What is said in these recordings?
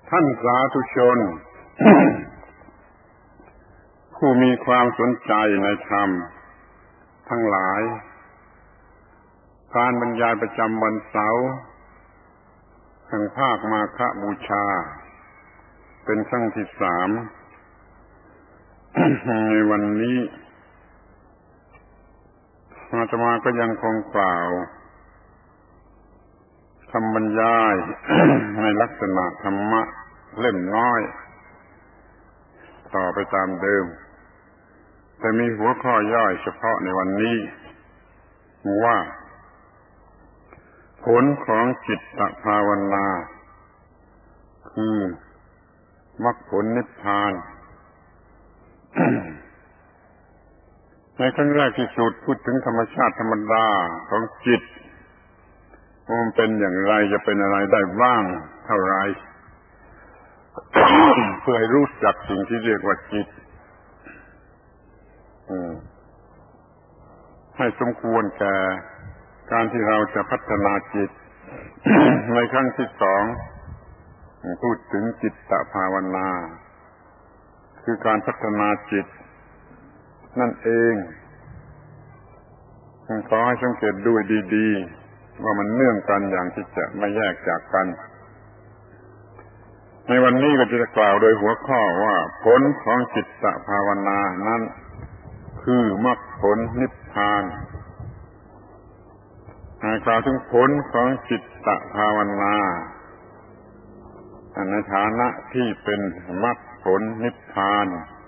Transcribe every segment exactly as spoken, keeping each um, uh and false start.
ท่านสาธุชน ผู้มีความสนใจในธรรมทั้งหลายการบรรยายประจำวันเสาร์แห่งภาคมาฆบูชาเป็นครั้งที่สาม ในวันนี้อาตมาก็ยังคงกล่าวคำบรรยาย ในลักษณะธรรมะเล่มน้อยต่อไปตามเดิมแต่มีหัวข้อย่อยเฉพาะในวันนี้ว่าผลของจิตตภาวนาคือมรรคผลนิพพาน ในขั้นแรกที่สุดพูดถึงธรรมชาติธรรมดาของจิตมันเป็นอย่างไรจะเป็นอะไรได้บ้างเท่าไร เพื่อให้รู้จักสิ่งที่เรียกว่าจิตให้สมควรแก่การที่เราจะพัฒนาจิต ในครั้งที่สองพูดถึงจิตตภาวนาคือการพัฒนาจิตนั่นเองขอให้สังเกตดูดีๆว่ามันเนื่องกันอย่างที่จะไม่แยกจากกันในวันนี้ก็จะกล่าวโดยหัวข้อว่าผลของจิตตภาวนานั้นคือมรรคผลนิพพานกล่าวถึงผลของจิตตภาวนาในฐานะที่เป็นมรรคผลนิพพาน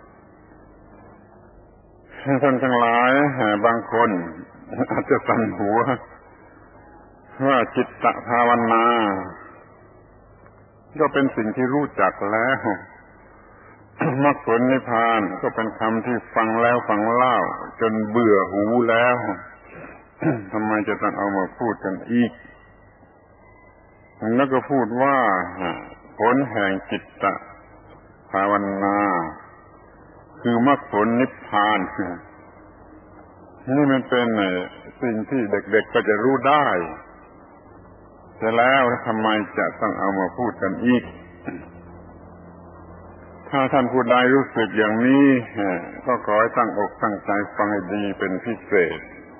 ท่านทั้งหลายบางคนอาจจะสั่นหัวว่าจิตตภาวนาก็เป็นสิ่งที่รู้จักแล้วมรรคผลนิพพานก็เป็นคำที่ฟังแล้วฟังเล่าจนเบื่อหูแล้วทำไมจะต้องเอามาพูดกันอีกแล้วก็พูดว่าผลแห่งจิตตภาวนาคือมรรคผลนิพพานนี่มันเป็นสิ่งที่เด็กๆก็จะรู้ได้แต่แล้วทำไมจะต้องเอามาพูดกันอีกถ้าท่านผู้ใดรู้สึกอย่างนี้ก็ขอให้ตั้งอกตั้งใจฟังให้ดีเป็นพิเศษ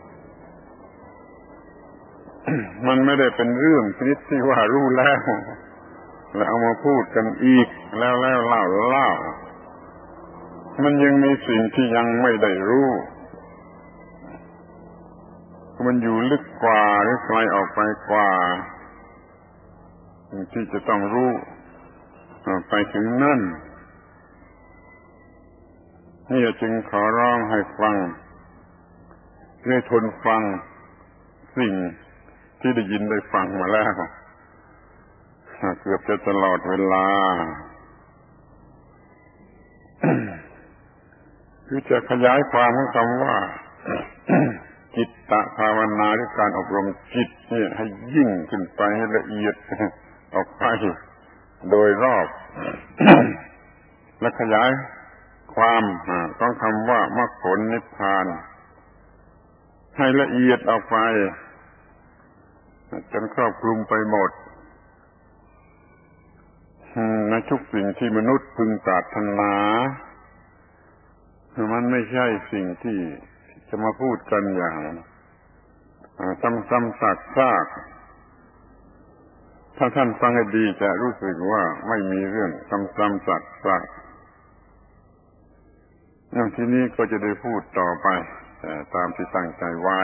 มันไม่ได้เป็นเรื่องชนิดที่ว่ารู้แล้วแล้วเอามาพูดกันอีกแล้วแล้วเล่าเล่ามันยังมีสิ่งที่ยังไม่ได้รู้มันอยู่ลึกกว่าหรือไกลออกไปกว่าที่จะต้องรู้ไปถึงนั่นนี่จึงขอร้องให้ฟังให้ทนฟังสิ่งที่ได้ยินได้ฟังมาแล้วเกือบจะตลอดเวลา คือจะขยายความของคำว่า จิตตภาวนาหรือการอบรมจิตเนี่ยให้ยิ่งขึ้นไปให้ละเอียดออกไปโดยรอบ และขยายความของคำว่ามรรคผลนิพพานให้ละเอียดออกไปจนครอบคลุมไปหมดในทุกสิ่งที่มนุษย์พึงปรารถนามันไม่ใช่สิ่งที่จะมาพูดกันอย่างซ้ำๆซากๆถ้าท่านฟังให้ดีจะรู้สึกว่าไม่มีเรื่องซ้ำๆซากๆอย่างที่นี้ก็จะได้พูดต่อไปตามที่ตั้งใจไว้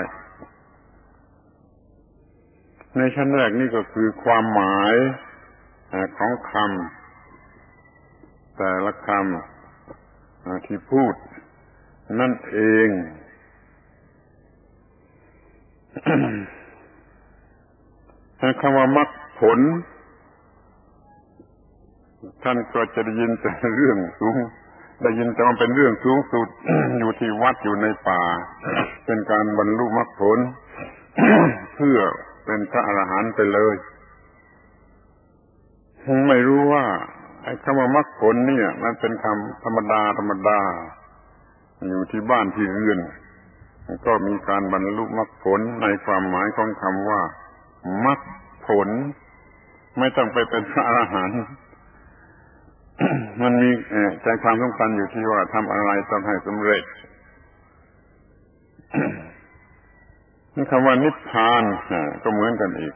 ในชั้นแรกนี่ก็คือความหมายของคำแต่ละคำที่พูดนั่นเองคำว่ามรรคผลท่านก็จะได้ยินแต่เรื่องสูงได้ยินแต่ว่าเป็นเรื่องสูงสุด อยู่ที่วัดอยู่ในป่าเป็นการบรรลุมรรคผล เพื่อเป็นพระอรหันต์ไปเลยไม่รู้ว่าไอ้คำว่ามรรคผลเนี่ยมันเป็นคำธรรมดาธรรมดาอยู่ที่บ้านที่เรือนก็มีการบรรลุมรรคผลในความหมายของคำว่ามรรคผลไม่ต้องไปเป็นพระอรหันต์มันมีใจความสำคัญอยู่ที่ว่าทำอะไรต้องให้สำเร็จนี่คำว่านิพพานก็เหมือนกันอีก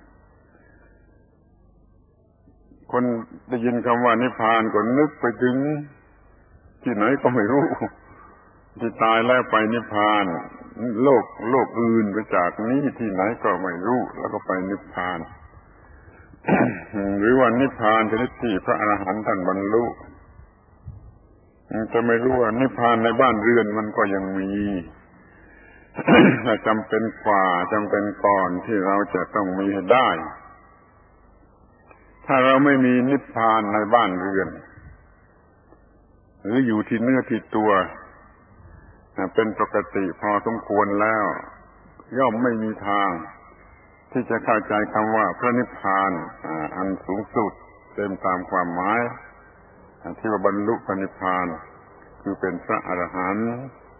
คนได้ยินคำว่านิพพานก็นึกไปถึงที่ไหนก็ไม่รู้ที่ตายแล้วไปนิพพานโลกโลกอื่นไปจากนี้ที่ไหนก็ไม่รู้แล้วก็ไปนิพพาน หรือว่านิพพานชนิดที่พระอรหันต์ท่านบรรลุจะไม่รู้ว่านิพพานในบ้านเรือนมันก็ยังมี จำเป็นกว่าจำเป็นก่อนที่เราจะต้องมีให้ได้ถ้าเราไม่มีนิพพานในบ้านเรือนหรืออยู่ที่เนื้อที่ตัวเป็นปกติพอสมควรแล้วย่อมไม่มีทางที่จะเข้าใจคำว่าพระนิพพานอันสูงสุดเต็มตามความหมายที่ว่าบรรลุพระนิพพานคือเป็นพระอรหันต์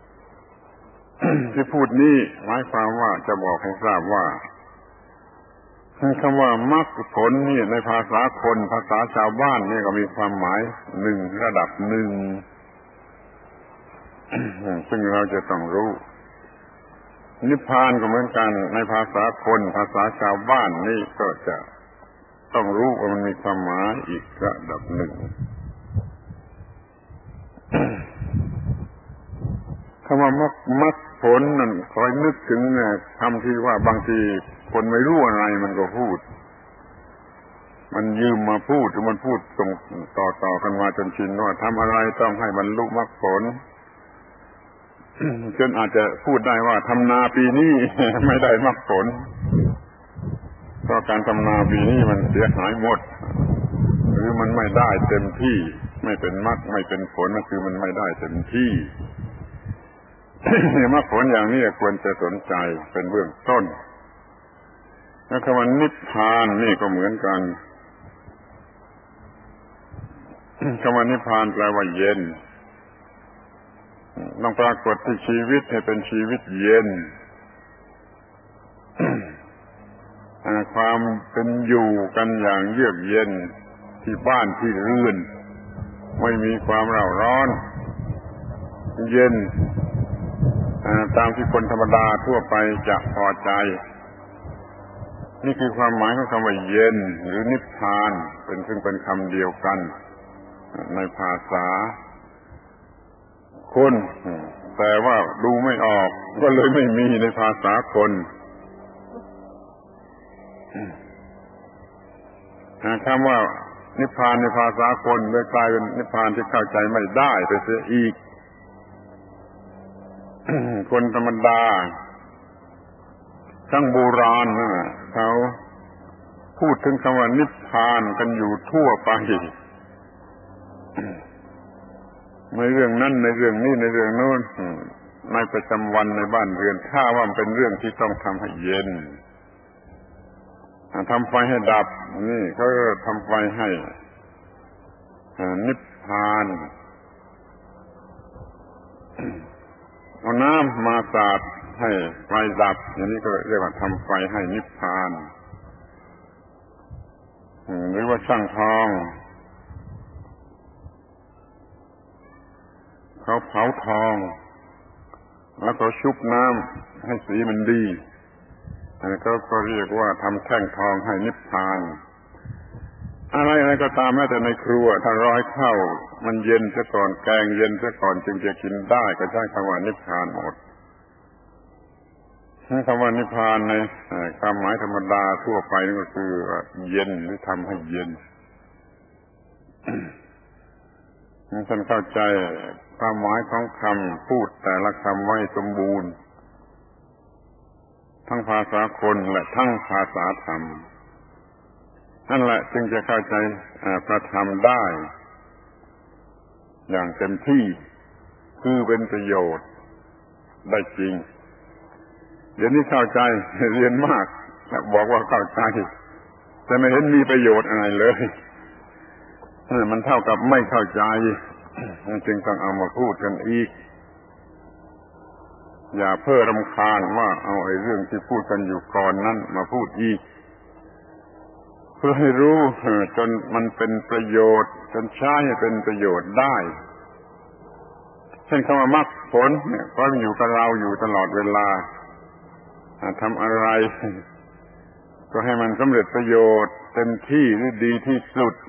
ที่พูดนี้หมายความว่าจะบอกให้ทราบว่าคำว่ามรรคผลนี่ในภาษาคนภาษาชาวบ้านนี่ก็มีความหมายหนึ่งระดับหนึ่ง ซึ่งเราจะต้องรู้นิพพานก็เหมือนกันในภาษาคนภาษาชาวบ้านนี่ก็จะต้องรู้ว่ามันมีความหมายอีกระดับหนึ่ง คำว่ามรรคมรรคผลนั่นคอยนึกถึงคำที่ว่าบางทีคนไม่รู้อะไรมันก็พูดมันยืมมาพูดหรือมันพูดส่งต่อๆกันมาจนชินว่าทำอะไรต้องให้บรรลุมรรคผล จนอาจจะพูดได้ว่าทำนาปีนี้ ไม่ได้มรรคผลเพราะการทำนาปีนี้มันเสียหายหมดหรือมันไม่ได้เต็มที่ไม่เป็นมรรคไม่เป็นผลก็คือมันไม่ได้เต็มที่ มรรคผลอย่างนี้ควรจะสนใจเป็นเบื้องต้นแล้วคำว่านิพพานนี่ก็เหมือนกัน คำว่านิพพานแปลว่าเย็นต้องปรากฏที่ชีวิตให้เป็นชีวิตเย็น ความเป็นอยู่กันอย่างเยือกเย็นที่บ้านที่เรือนไม่มีความเร่าร้อนเย็นตามที่คนธรรมดาทั่วไปจะพอใจนี่คือความหมายของคำว่าเย็นหรือนิพพานเป็นซึ่งเป็นคำเดียวกันในภาษาคนแต่ว่าดูไม่ออกก็เลยไม่มีในภาษาคนคำว่านิพพานในภาษาคนเลยกลายเป็นนิพพานที่เข้าใจไม่ได้ไปเสียอีก คนธรรมดาทั้งโบราณนะเขาพูดถึงคำว่านิพพานกันอยู่ทั่วไปในเรื่องนั้นในเรื่องนี้ในเรื่องโน้นในประจำวันในบ้านเรือนถ้าว่ามันเป็นเรื่องที่ต้องทำให้เย็นทำไฟให้ดับนี่เขาก็ทำไฟให้นิพพานเอาน้ำมาสาดให้ไฟดับอย่างนี้ก็เรียกว่าทำไฟให้นิพพานหรือว่าช่างทองเขาเผาทองแล้วเขาชุบน้ำให้สีมันดีอันนี้เขาก็เรียกว่าทำแท่งทองให้นิพพานอะไรอะไรก็ตามแม้แต่ในครัวถ้าร้อยข้าวมันเย็นซะก่อนแกงเย็นซะก่อนจึงจะกินได้ก็ใช้คำว่านิพพานหมดคำว่านิพพานในความหมายธรรมดาทั่วไปนี่ก็คือเย็นหรือทำให้เย็น ท่านเข้าใจความหมายของคำพูดแต่ละคำไว้สมบูรณ์ทั้งภาษาคนและทั้งภาษาธรรมนั่นแหละจึงจะเข้าใจพระธรรมได้อย่างเต็มที่คือเป็นประโยชน์ได้จริงเดี๋ยวนี้เข้าใจเรียนมากบอกว่าเข้าใจแต่ไม่เห็นมีประโยชน์อะไรเลยมันเท่ากับไม่เข้าใจจึงต้องเอามาพูดกันอีกอย่าเพ้อรำคาญว่าเอาไอ้เรื่องที่พูดกันอยู่ก่อนนั้นมาพูดอีกพื่อให้รู้จนมันเป็นประโยชน์จนใช้ให้เป็นประโยชน์ได้เช่นคำว่ามรรคผลเนี่ยเพราะมันอยู่กับเราอยู่ตลอดเวลาทำอะไรก็ให้มันสำเร็จประโยชน์เต็มที่หรือดีที่สุด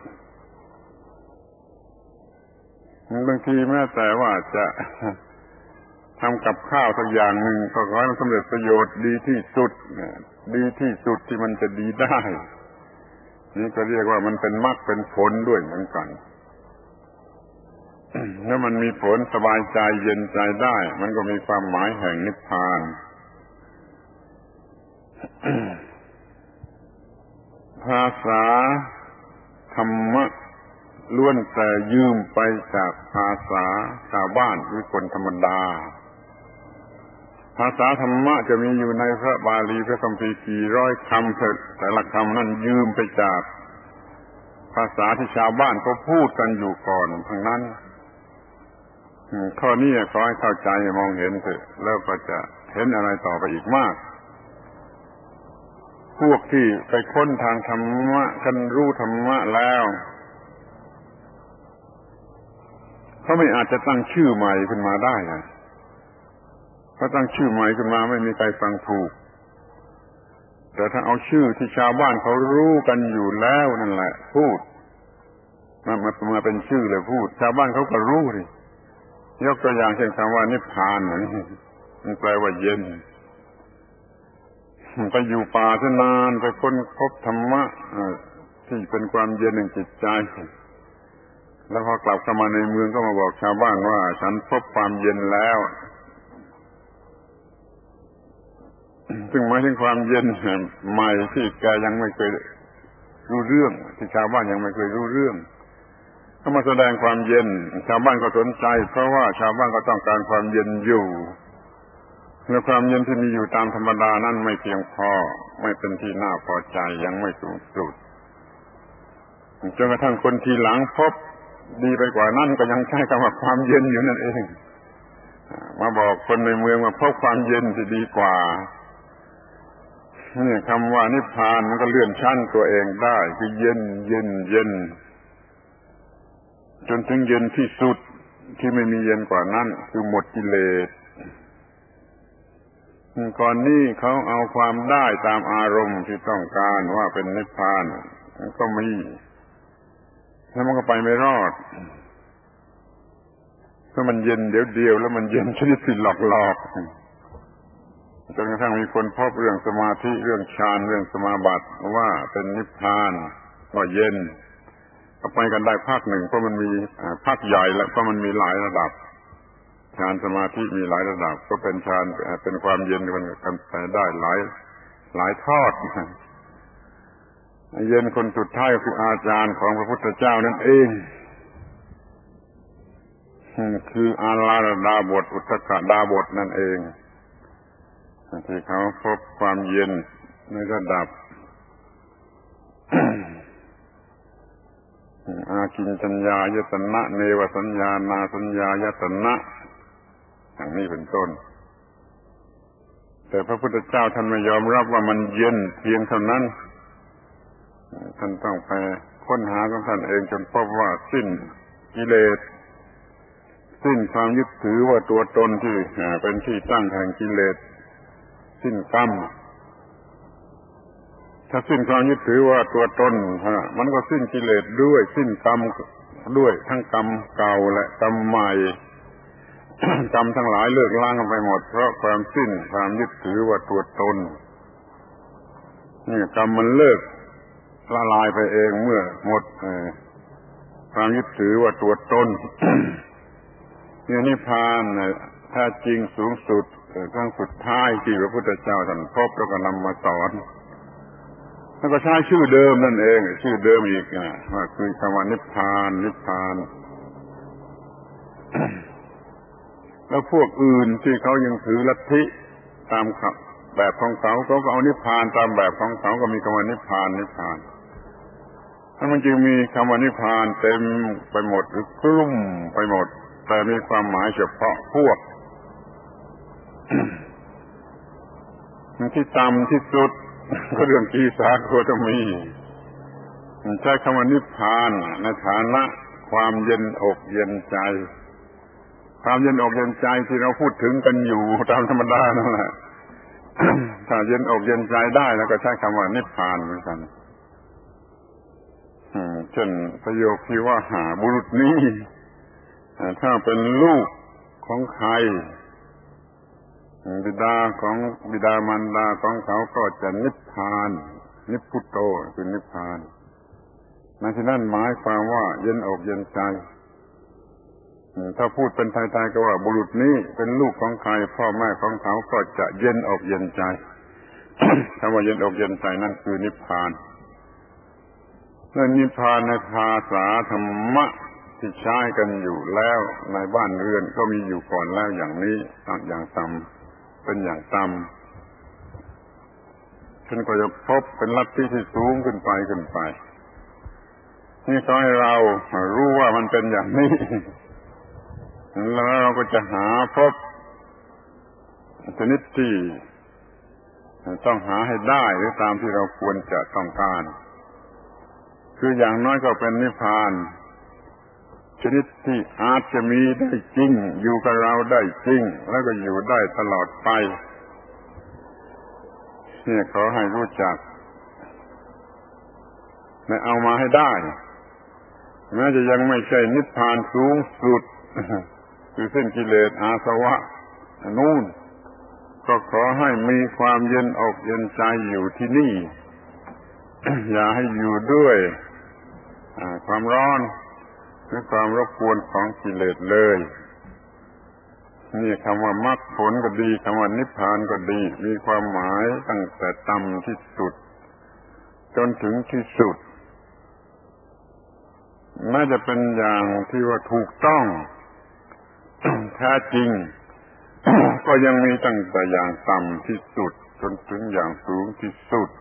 บางทีแม้แต่ว่าจะทำกับข้าวสักอย่างหนึ่งก็ขอให้มันสำเร็จประโยชน์ดีที่สุดดีที่สุดที่มันจะดีได้นี่ก็เรียกว่ามันเป็นมรรคเป็นผลด้วยเหมือนกันถ้ามันมีผลสบายใจเย็นใจได้มันก็มีความหมายแห่งนิพพานภาษาธรรมะล้วนแต่ยืมไปจากภาษาชาวบ้านหรือคนธรรมดาภาษาธรรมะจะมีอยู่ในพระบาลีพระคัมภีร์กี่ร้อยคำแต่ละคำนั้นยืมไปจากภาษาที่ชาวบ้านเขาพูดกันอยู่ก่อนทั้งนั้นข้อนี้ขอให้เข้าใจมองเห็นเถอะแล้วก็จะเห็นอะไรต่อไปอีกมากพวกที่ไปค้นทางธรรมะกันรู้ธรรมะแล้วเขาไม่อาจจะตั้งชื่อใหม่ขึ้นมาได้นะเขาตั้งชื่อใหม่ขึ้นมาไม่มีใครฟังถูกแต่ถ้าเอาชื่อที่ชาวบ้านเขารู้กันอยู่แล้วนั่นแหละพูดมามามาเป็นชื่อเลยพูดชาวบ้านเขาก็รู้ดิยกตัวอย่างเช่นคำว่านิพพานนี่มันแปลว่าเย็นไปอยู่ป่าซะนานไปค้นพบธรรมะที่เป็นความเย็นแห่งจิตใจแล้วพอกลับเข้ามาในเมืองก็มาบอกชาวบ้านว่าฉันพบความเย็นแล้วซึ่งหมายถึงความเย็นใหม่ที่แกยังไม่เคยรู้เรื่องที่ชาวบ้านยังไม่เคยรู้เรื่องเขามาแสดงความเย็นชาวบ้านก็สนใจเพราะว่าชาวบ้านก็ต้องการความเย็นอยู่และความเย็นที่มีอยู่ตามธรรมดานั้นไม่เพียงพอไม่เป็นที่น่าพอใจยังไม่สูงสุดจนกระทั่งคนทีหลังพบดีไปกว่านั้นก็ยังใช้คำว่าความเย็นอยู่นั่นเองมาบอกคนในเมืองว่าพบความเย็นที่ดีกว่านี่คำว่านิพพานมันก็เลื่อนชั้นตัวเองได้คือเย็นเย็นเย็นจนถึงเย็นที่สุดที่ไม่มีเย็นกว่านั้นคือหมดกิเลสก่อนนี้เขาเอาความได้ตามอารมณ์ที่ต้องการว่าเป็นนิพพานก็มีแล้วมันก็ไปไม่รอดถ้ามันเย็นเดี๋ยวเดียวแล้วมันเย็นชนิดที่หลอกๆจนกระทั่งมีคนพบเรื่องสมาธิเรื่องฌานเรื่องสมาบัติว่าเป็นนิพพานก็เย็นก็ไปกันได้ภาคหนึ่งเพราะมันมีภาคใหญ่แล้วเพราะมันมีหลายระดับฌานสมาธิมีหลายระดับก็เป็นฌานเป็นความเย็นกันไปได้หลายหลายทอดเย็นคนสุดท้ายก็คืออาจารย์ของพระพุทธเจ้านั่นเองคืออาลาดาบทอุทกดาบทนั่นเองที่เขาพบความเย็นในระดับอากิญจัญญายตนะเนวสัญญานาสัญญายตนะอย่างนี้เป็นต้นแต่พระพุทธเจ้าท่านไม่ยอมรับว่ามันเย็นเพียงเท่านั้นท่านต้องไปค้นหาของท่านเองจนพบว่าสิ้นกิเลสสิ้นความยึดถือว่าตัวตนที่เป็นที่ตั้งแห่งกิเลสสิ้นกรรมถ้าสิ้นความยึดถือว่าตัวตนมันก็สิ้นกิเลสด้วยสิ้นกรรมด้วยทั้งกรรมเก่าและกรรมใหม่ กรรมทั้งหลายเลิกล้างกันไปหมดเพราะความสิ้นความยึดถือว่าตัวตนนี่กรรมมันเลิกละลายไปเองเมื่อหมดความยึดถือว่าตัวตน นี่นิพพานแท้จริงสูงสุดครั้งสุดท้ายที่พระพุทธเจ้าท่านพบแล้วก็นำมาสอนแล้วก็ใช้ชื่อเดิมนั่นเองชื่อเดิมอีกนะว่าคือคำว่านิพพานนิพพาน แล้วพวกอื่นที่เขายังถือลัทธิตามแบบของเขาเขาก็เอานิพพานตามแบบของเขาก็มีคำว่านิพพานนิพพานถ้ามันจึงมีคำว่านิพพานเต็มไปหมดหรือกลุ่มไปหมดแต่มีความหมายเฉพาะพวก ที่ต่ำที่สุดก็เรื่องกีสาโคตมีใช้คำว่านิพพานในฐานะความเย็นอกเย็นใจความเย็นอกเย็นใจที่เราพูดถึงกันอยู่ตามธรรมดานั่นแหละ ถ้าเย็นอกเย็นใจได้แล้วก็ใช้คำว่านิพพานเหมือนกันเช่นประโยคที่ว่าหาบุรุษนี้ถ้าเป็นลูกของใครบิดาของบิดามารดาของเขาก็จะนิพพานนิพพุตโตคือนิพพานในที่นั้นหมายความว่าเย็นอกเย็นใจถ้าพูดเป็นไทยๆก็ว่าบุรุษนี้เป็นลูกของใครพ่อแม่ของเขาก็จะเย็นอกเย็นใจ คำว่าเย็นอกเย็นใจนั่นคือนิพพานและนิพพานในภาษาธรรมะที่ใช้กันอยู่แล้วในบ้านเรือนก็มีอยู่ก่อนแล้วอย่างนี้อย่างต่ำเป็นอย่างต่ำฉันก็จะพบเป็นลัทธิที่สูงขึ้นไปขึ้นไปนี่ขอให้เรารู้ว่ามันเป็นอย่างนี้แล้วเราก็จะหาพบชนิดที่ต้องหาให้ได้หรือตามที่เราควรจะต้องการคืออย่างน้อยก็เป็นนิพพานชนิดที่อาจจะมีได้จริงอยู่กับเราได้จริงแล้วก็อยู่ได้ตลอดไปเนี่ยขอให้รู้จักและเอามาให้ได้แม้จะยังไม่ใช่นิพพานสูงสุดคือเส้นกิเลสอาสวะนู่นก็ขอให้มีความเย็นอกเย็นใจอยู่ที่นี่ อย่าให้อยู่ด้วยความร้อนหรือความรบกวนของกิเลสเลยนี่คำว่ามรรคผลก็ดีคำว่านิพพานก็ดีมีความหมายตั้งแต่ต่ำที่สุดจนถึงที่สุดน่าจะเป็นอย่างที่ว่าถูกต้องแท้จริง ก็ยังมีตั้งแต่อย่างต่ำที่สุดจนถึงอย่างสูงที่สุด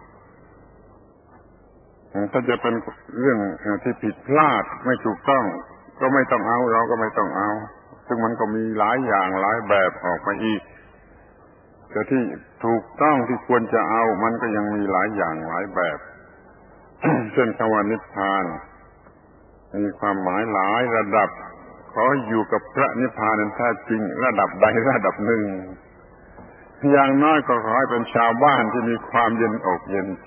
ถ้าจะเป็นเรื่องที่ผิดพลาดไม่ถูกต้องก็ไม่ต้องเอาเราก็ไม่ต้องเอาซึ่งมันก็มีหลายอย่างหลายแบบออกมาอีกแต่ที่ถูกต้องที่ควรจะเอามันก็ยังมีหลายอย่างหลายแบบ เช่นคำว่านิพพานมีความหมายหลายระดับขออยู่กับพระนิพพานนั้นแท้จริงระดับใดระดับหนึ่งอย่างน้อยก็ขอให้เป็นชาวบ้านที่มีความเย็นอกเย็นใจ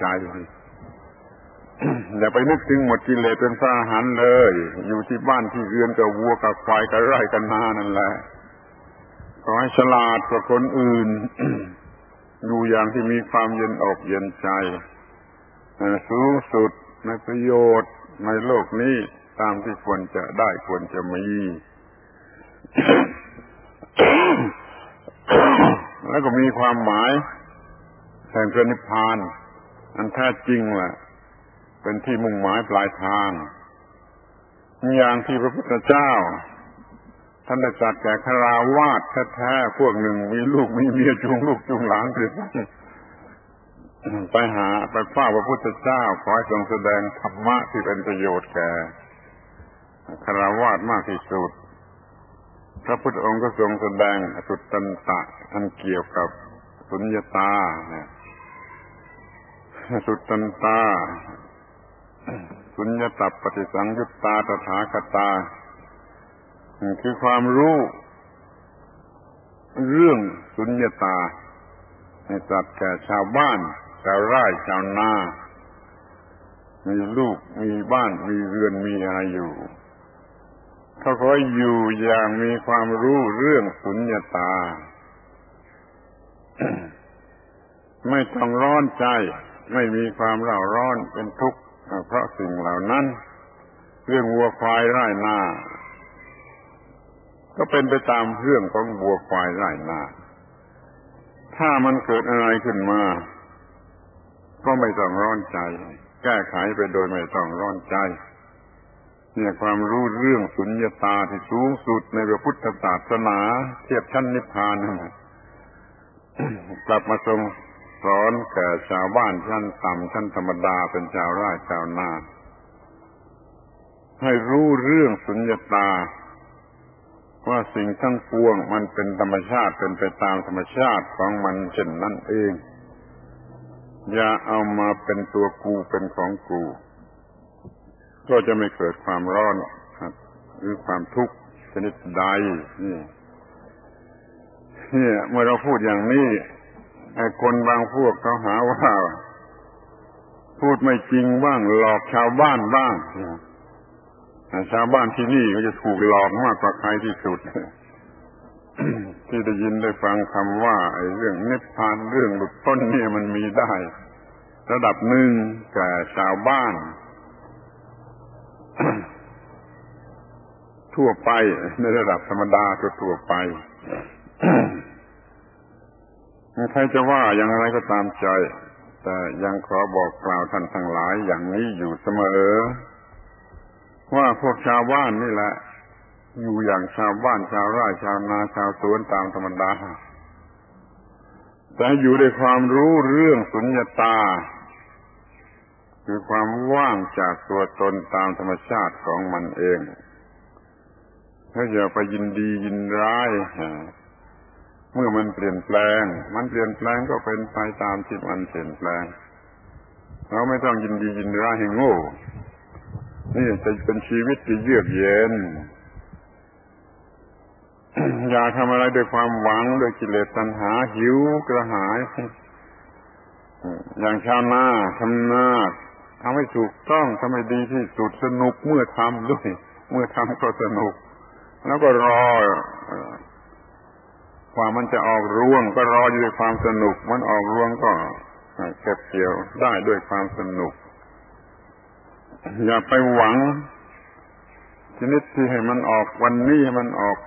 อย่าไปนึกถึงหมดกิเลสเป็นพระอรหันต์เลยอยู่ที่บ้านที่เรือนกับวัวกับควายกับไร่กับนานั่นแหละขอให้ฉลาดกว่าคนอื่น อยู่อย่างที่มีความเย็นอกเย็นใจสูงสุดในประโยชน์ในโลกนี้ตามที่ควรจะได้ควรจะมี แล้วก็มีความหมายแห่งพระนิพพานอันแท้จริงแหละเป็นที่มุ่งหมายปลายทางอย่างที่พระพุทธเจ้าท่านได้ตรัสแก่คฤหัสถ์แท้ๆพวกหนึ่งมีลูกมีเมียจูงลูกจูงหลานไปหาไปเฝ้าพระพุทธเจ้าขอให้ทรงแสดงธรรมะที่เป็นประโยชน์แก่คฤหัสถ์มากที่สุดพระพุทธองค์ก็ทรงแสดงสุตตันตะอันเกี่ยวกับสุญญตาสุตตันตาสุญญตปฏิสังยุตตาตถาคตาคือความรู้เรื่องสุญญตาให้ตรัสแก่ชาวบ้านชาวไร่ชาวนามีลูกมีบ้านมีเรือนมีอะไรอยู่เขาขออยู่อย่างมีความรู้เรื่องสุญญตา ไม่ต้องร้อนใจไม่มีความเร่าร้อนเป็นทุกข์เพราะสิ่งเหล่านั้นเรื่องวัวควายไร่นาก็เป็นไปตามเรื่องของวัวควายไร่นาถ้ามันเกิดอะไรขึ้นมาก็ไม่ต้องร้อนใจแก้ไขไปโดยไม่ต้องร้อนใจเนี่ยความรู้เรื่องสุญญตาที่สูงสุดในพระพุทธศาสนาเทียบชั้นนิพพานกลับมาทรงสอนแก่ชาวบ้านชั้นต่ำชั้นธรรมดาเป็นชาวไร่ชาวนาให้รู้เรื่องสุญญตาว่าสิ่งทั้งปวงมันเป็นธรรมชาติเป็นไปตามธรรมชาติของมันเช่นนั้นเองอย่าเอามาเป็นตัวกูเป็นของกูก็จะไม่เกิดความร้อนหรือความทุกข์ชนิดใดนี่เนี่ยเมื่อเราพูดอย่างนี้ไอ้คนบางพวกเขาหาว่าพูดไม่จริงบ้างหลอกชาวบ้านบ้างชาวบ้านที่นี่ก็จะถูกหลอกมากกว่าใครที่สุด ที่ได้ยินได้ฟังคำว่าไอ้เรื่องนิพพานเรื่องหลุดพ้นเนี่ยมันมีได้ระดับหนึ่งแก่ชาวบ้าน ทั่วไปในระดับธรรมดาทั่วไป ใครจะว่าอย่างไรก็ตามใจแต่ยังขอบอกกล่าวท่านทั้งหลายอย่างนี้อยู่เสมอว่าพวกชาวบ้านนี่แหละอยู่อย่างชาวบ้านชาวไร่ชาวนาชาวสวนตามธรรมดาแต่อยู่ด้วยความรู้เรื่องสุญญตาคือความว่างจากตัวตนตามธรรมชาติของมันเองถ้าอย่าไปยินดียินร้ายเมื่อมันเปลี่ยนแปลงมันเปลี่ยนแปลงก็เป็นไปตามที่มันเปลี่ยนแปลงเราไม่ต้องยินดียินร้ายให้โง่นี่จะเป็นชีวิตที่เยือกเย็น อย่าทำอะไรด้วยความหวังด้วยกิเลสตัณหาหิวกระหายอย่างชาวนาทำนาทำให้ถูกต้องทำให้ดีที่สุดสนุกเมื่อทำด้วยเมื่อทำก็สนุกแล้วก็รอกว่ามันจะออกรวงก็รออยู่ด้วยความสนุกมันออกรวงก็เก็บเกี่ยวได้ด้วยความสนุกอย่าไปหวังชนิดที่ให้มันออกวันนี้ให้มันออก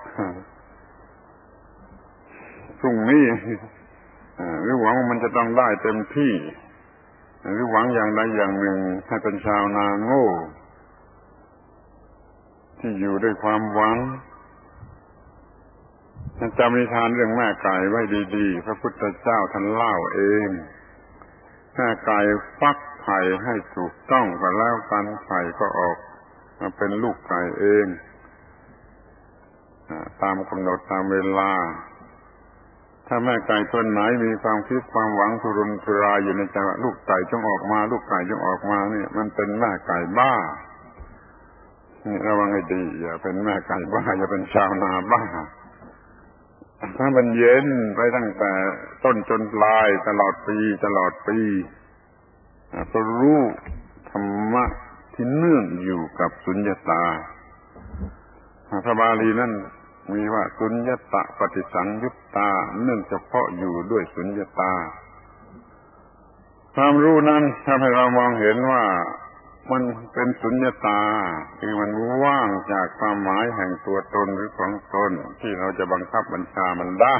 พรุ่งนี้หรือหวังว่ามันจะต้องได้เต็มที่หรือหวังอย่างใดอย่างหนึ่งให้เป็นชาวนาโง่ที่อยู่ด้วยความหวังจำนิทานเรื่องแม่ไก่ไว้ดีๆพระพุทธเจ้าท่านเล่าเองแม่ไก่ฟักไข่ให้ถูกต้องก็แล้วกันไข่ก็ออกมาเป็นลูกไก่เองตามกำหนดตามเวลาถ้าแม่ไก่ตัวไหนมีความคิดความหวังทุรนทุรายอยู่ในใจว่าลูกไก่จงออกมาลูกไก่จงออกมาเนี่ยมันเป็นแม่ไก่บ้านี่ระวังให้ดีอย่าเป็นแม่ไก่บ้าอย่าเป็นชาวนาบ้าถ้ามันเย็นไปตั้งแต่ต้นจนปลายตลอดปีตลอดปีก็รู้ธรรมะที่เนื่องอยู่กับสุญญตาพระบาลีนั้นมีว่าสุญญตะปฏิสังยุตตาเนื่องเฉพาะอยู่ด้วยสุญญตาความรู้นั้นทำให้เรามองเห็นว่ามันเป็นสุญญตาคือมันว่างจากความหมายแห่งตัวตนหรือของตนที่เราจะบังคับบัญชามันได้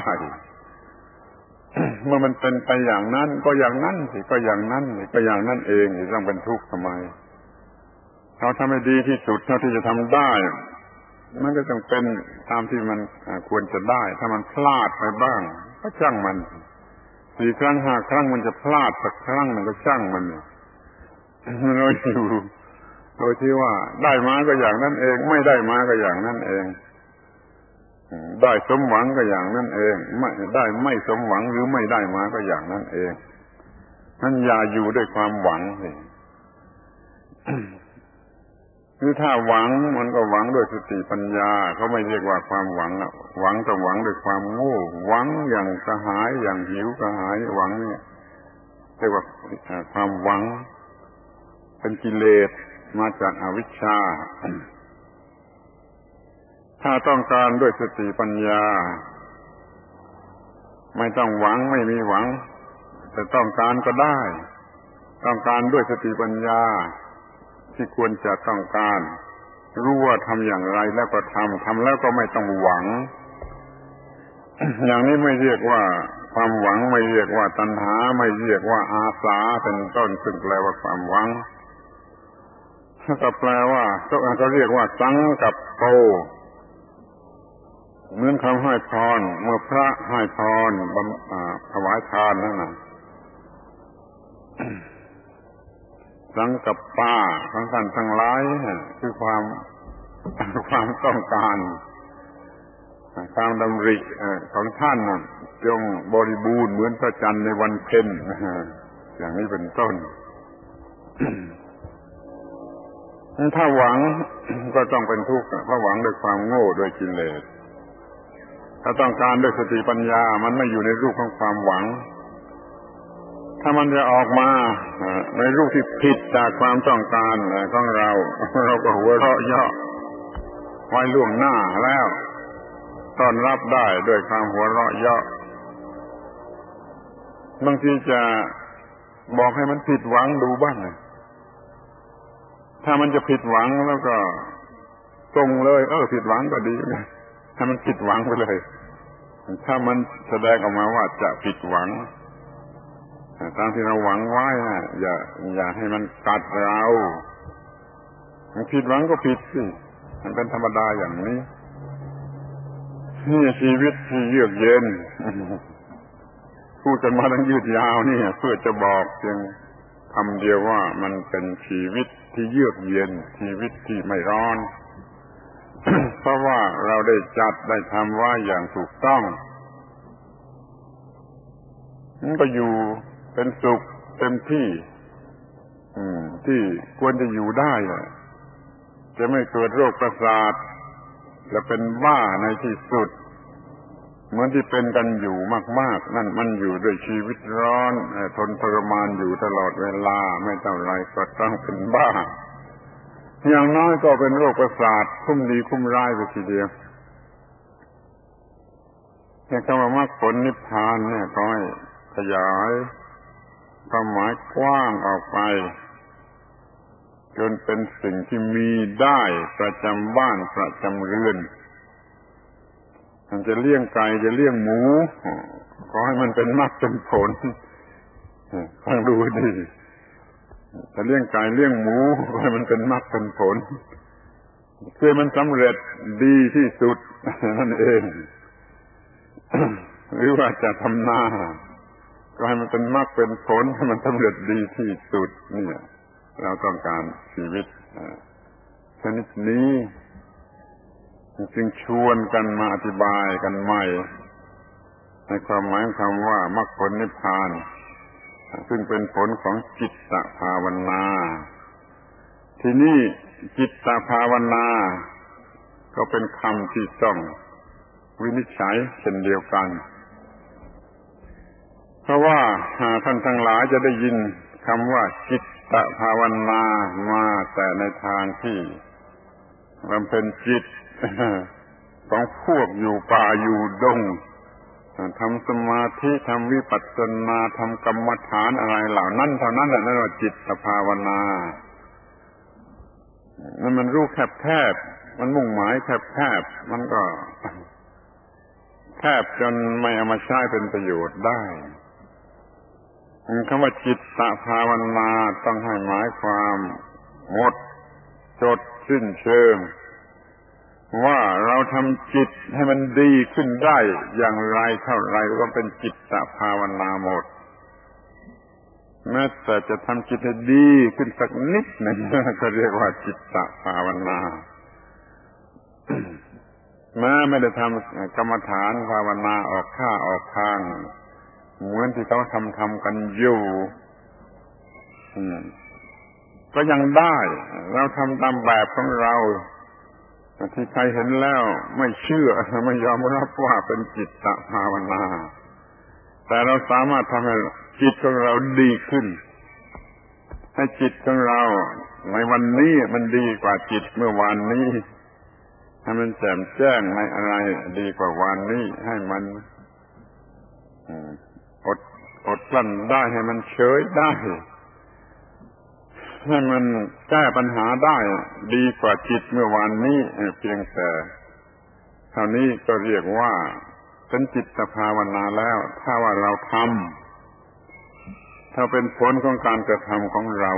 เมื่อมันเป็นไปอย่างนั้นก็อย่างนั้นสิก็อย่างนั้นสิก็อย่างนั้นเองสิต้องเป็นทุกข์ทำไมเราทำให้ดีที่สุดเท่าที่จะทำได้มันก็ต้องเป็นตามที่มันควรจะได้ถ้ามันพลาดไปบ้างก็ช่างมันสี่ครั้งห้าครั้งมันจะพลาดสักครั้งมันก็ช่างมันเราอยู่โดยที่ว่าได้มาก็อย่างนั้นเองไม่ได้มาก็อย่างนั้นเองได้สมหวังก็อย่างนั้นเองไม่ได้ไม่สมหวังหรือไม่ได้มาก็อย่างนั้นเองนั่นอย่าอยู่ด้วยความหวังสิคือถ้าหวังมันก็หวังด้วยสติปัญญาเขาไม่เรียกว่าความหวังอะหวังต้องหวังด้วยความโง่หวังอย่างกระหายอย่างหิวกระหายหวังเนี่ยเรียกว่าความหวังเป็นกิเลสมาจากอวิชชาถ้าต้องการด้วยสติปัญญาไม่ต้องหวังไม่มีหวังแต่ต้องการก็ได้ต้องการด้วยสติปัญญาที่ควรจะต้องการรู้ว่าทำอย่างไรแล้วก็ทำทำแล้วก็ไม่ต้องหวัง อย่างนี้ไม่เรียกว่าความหวังไม่เรียกว่าตัณหาไม่เรียกว่าอาสาเป็นต้นซึ่งแปลว่าความหวังถ้าก็แปลว่าก็เรียกว่าสังกัปโปเหมือนคำให้พรเมื่อพระให้พรถวายทานนั่นน่ะสังกัปปะของท่านทั้งหลายคือความความต้องการความดำริของท่านจงบริบูรณ์เหมือนพระจันทร์ในวันเพ็ญอย่างนี้เป็นต้นถ้าหวังก็ต้องเป็นทุกข์เพราะหวังด้วยความโง่ด้วยกิเลสถ้าต้องการด้วยสติปัญญามันไม่อยู่ในรูปของความหวังถ้ามันจะออกมาในรูปที่ผิดจากความต้องการของเราเราก็หัวเราะเยาะไว้ล่วงหน้าแล้วต้อนรับได้ด้วยความหัวเราะเยาะบางทีจะบอกให้มันผิดหวังดูบ้างถ้ามันจะผิดหวังแล้วก็ตรงเลยเออผิดหวังก็ดีให้มันผิดหวังไปเลยถ้ามันแสดงออกมาว่าจะผิดหวังตามที่เราหวังไว้นะอย่าอย่าให้มันกัดเราผิดหวังก็ผิดสิมันเป็นธรรมดาอย่างนี้นี่ชีวิตที่เยือกเย็นพูดกันมาตั้งยืดยาวนี่เพื่อจะบอกเพียงคำเดียวว่ามันเป็นชีวิตที่เยือกเย็นชีวิตที่ไม่ร้อน เพราะว่าเราได้จัดได้ทำไว้อย่างถูกต้องมันก็อยู่เป็นสุขเต็มที่ที่ควรจะอยู่ได้จะไม่เกิดโรคประสาทและเป็นบ้าในที่สุดเหมือนที่เป็นกันอยู่มากๆนั่นมันอยู่ด้วยชีวิตร้อนทนทรมานอยู่ตลอดเวลาไม่เท่าไรก็ต้องเป็นบ้าอย่างน้อยก็เป็นโรคประสาทคุ้มดีคุ้มร้ายไปทีเดียวแค่คำว่ามรรคผลนิพพานเนี่ยก็ให้ขยายความหมายกว้างออกไปจนเป็นสิ่งที่มีได้ประจำบ้านประจำเรือนมันจะเลี้ยงไก่จะเลี้ยงหมูขอให้มันเป็นมรรคเป็นผลฟังดูดีจะเลี้ยงไก่เลี้ยงหมูขอให้มันเป็นมรรคเป็นผลเพื่อมันสำเร็จดีที่สุดนั่นเองหรือว่าจะทำนาก็ให้มันเป็นมรรคเป็นผลให้มันสำเร็จดีที่สุดนี่เราต้องการชีวิตชนิดนี้จึงชวนกันมาอธิบายกันใหม่ในความหมายของคำว่ามรรคผลนิพพานซึ่งเป็นผลของจิตตภาวนาที่นี่จิตตภาวนาก็เป็นคำที่ต้องวินิจฉัยเช่นเดียวกันเพราะว่าท่านทั้งหลายจะได้ยินคำว่าจิตตภาวนามาแต่ในทางที่บำเพ็ญจิตของพวกอยู่ป่าอยู่ดงทำสมาธิทำวิปัสสนาทำกรรมฐานอะไรเหล่านั้นเท่านั้นแหละนั่นว่าจิตภาวนานั่นมันรู้แคบๆมันมุ่งหมายแคบๆมันก็แคบจนไม่เอามาใช้เป็นประโยชน์ได้คำว่าจิตตภาวนาต้องให้หมายความหมดจดสิ้นเชิงว่าเราทำจิตให้มันดีขึ้นได้อย่างไรเท่าไรก็เป็นจิตตภาวนาหมดแม้แต่จะทำจิตให้ดีขึ้นสักนิดหนึ่งก็เรียกว่าจิตตภาวนาแม้ไม่ได้ทำกรรมฐานภาวนาออกท่าออกทางเหมือนที่เขาทำทำกันอยู่ก็ยังได้เราทำตามแบบของเราที่ใครเห็นแล้วไม่เชื่อไม่ยอมรับว่าเป็นจิตตภาวนาแต่เราสามารถทำให้จิตของเราดีขึ้นให้จิตของเราในวันนี้มันดีกว่าจิตเมื่อวานนี้ให้มันแจ่มแจ้งในอะไรดีกว่าวันนี้ให้มันอดอดกลั้นได้ให้มันเฉยได้ให้มันแก้ปัญหาได้ดีกว่าจิตเมื่อวานนี้เพียงแต่เท่านี้ก็เรียกว่าเป็นจิตภาวนาแล้วถ้าว่าเราทำถ้าเป็นผลของการกระทำของเรา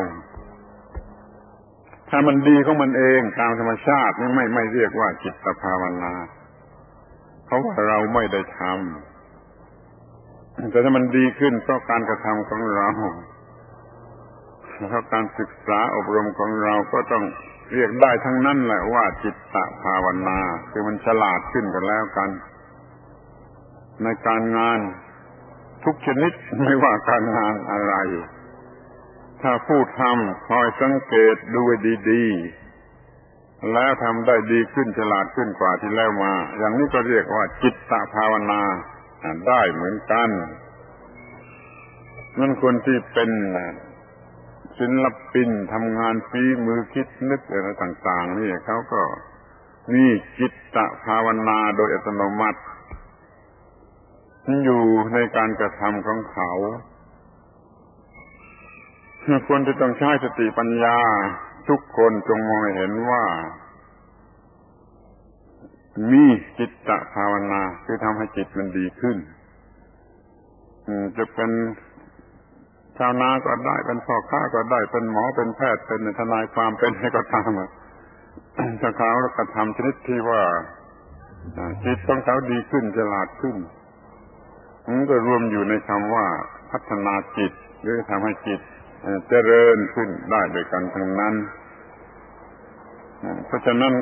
ถ้ามันดีของมันเองตามธรรมชาติไม่ไม่ไม่เรียกว่าจิตภาวนาเพราะว่าเราไม่ได้ทำแต่ถ้ามันดีขึ้นเพราะการกระทำของเราเพราะการศึกษาอบรมของเราก็ต้องเรียกได้ทั้งนั้นแหละว่าจิตตภาวนาคือมันฉลาดขึ้นกันแล้วกันในการงานทุกชนิดไม่ว่าการงานอะไรถ้าผู้ทำคอยสังเกตดูดีแล้วทำได้ดีขึ้นฉลาดขึ้นกว่าที่แล้วมาอย่างนี้ก็เรียกว่าจิตตภาวนาได้เหมือนกันนั่นคนที่เป็นศิลปินทำงานฝีมือคิดนึกอะไรต่างๆนี่เขาก็มีจิตตภาวนาโดยอัตโนมัติอยู่ในการกระทำของเขาคนที่ต้องใช้สติปัญญาทุกคนจงมองเห็นว่ามีจิตตภาวนาคือทำให้จิตมันดีขึ้นจะเป็นชาวนาก็ได้เป็นพ่อค้าก็ได้เป็นหมอเป็นแพทย์เป็นทนายความเป็นอะไรก็ตามถ้าเขากระทำชนิดที่ว่าจิตของเขาดีขึ้นฉลาดขึ้นมันก็รวมอยู่ในคำว่าพัฒนาจิตหรือทำให้จิตเจริญขึ้นได้โดยกันทั้งนั้นเพราะฉะนั้น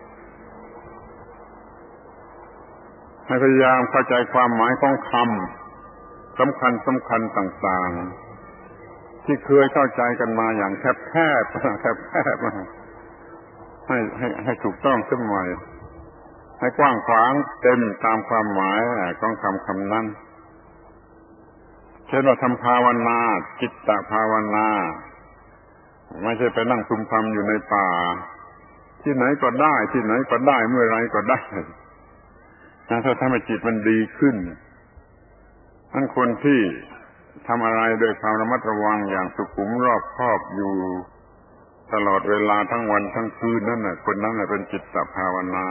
ให้พยายามเข้าใจความหมายของคำสำคัญสำคัญต่างๆที่เคยเข้าใจกันมาอย่างแคบแคบแคบแคบให้ให้ให้ถูกต้องขึ้นใหม่ให้กว้างขวางเต็มตามความหมายของคำคำนั้นเช่นว่าทำภาวนาจิตตภาวนาไม่ใช่ไปนั่งซุ่มซ่ามอยู่ในป่าที่ไหนก็ได้ที่ไหนก็ได้เมื่อไรก็ได้ถ้าทำให้จิตมันดีขึ้นนั่นคนที่ทำอะไรโดยความระมัดระวังอย่างสุขุมรอบคอบอยู่ตลอดเวลาทั้งวันทั้งคืนนั่นน่ะคนนั้นน่ะเป็นจิตตภาวนา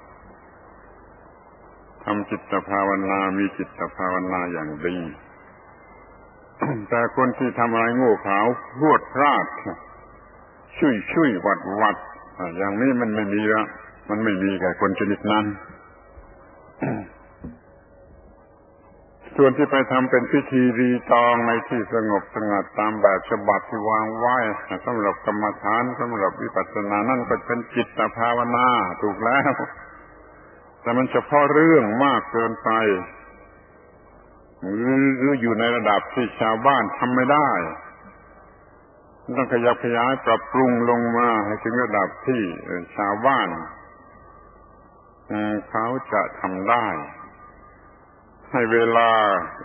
ทำจิตภาวนามีจิตภาวนาอย่างดีแต่คนที่ทำอะไรโง่เขลาพรวดพลาดชุยชุยวัดวัดอย่างนี้มันไม่มีละมันไม่มีแก่คนชนิดนั้นส่วนที่ไปทำเป็นพิธีรีตองในที่สงบสงัดตามแบบฉบับที่วางไว้สำหรับกรรมฐานสำหรับวิปัสสนานั่นก็เป็นจิตภาวนาถูกแล้วแต่มันเฉพาะเรื่องมากเกินไปหรืออยู่ในระดับที่ชาวบ้านทำไม่ได้ต้องขยับขยายปรับปรุงลงมาให้ถึงระดับที่ชาวบ้านเขาจะทำได้ให้เวลา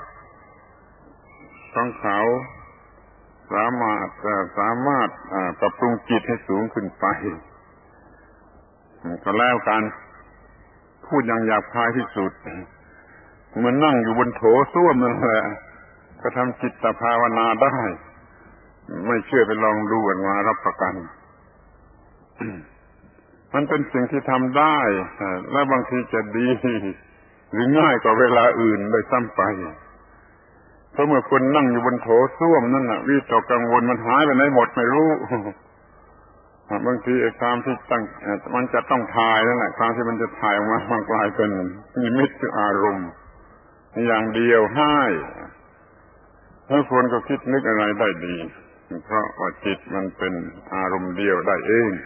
ของเขาสามารถสามารถปรับปรุงจิตให้สูงขึ้นไปก็แล้วกันพูดอย่างหยาบคายที่สุดเหมือนนั่งอยู่บนโถส้วมนั่นแหละก็ทำจิตภาวนาได้ไม่เชื่อไปลองดูกันมารับประกันมันเป็นสิ่งที่ทำได้และบางทีจะดีหรือง่ายกว่าเวลาอื่นโดยซ้ำไปเพราะเมื่อคนนั่งอยู่บนโถส้วมนั่นน่ะวิตกกังวลมันหายไปไหนหมดไม่รู้บางทีไอ้ความที่ตั้งมันจะต้องถ่ายนั่นแหละความที่มันจะถ่ายออกมามันกลายเป็นนิมิตคืออารมณ์อย่างเดียวให้ถ้าคนก็คิดนึกอะไรได้ดีเพราะว่าจิตมันเป็นอารมณ์เดียวได้เอง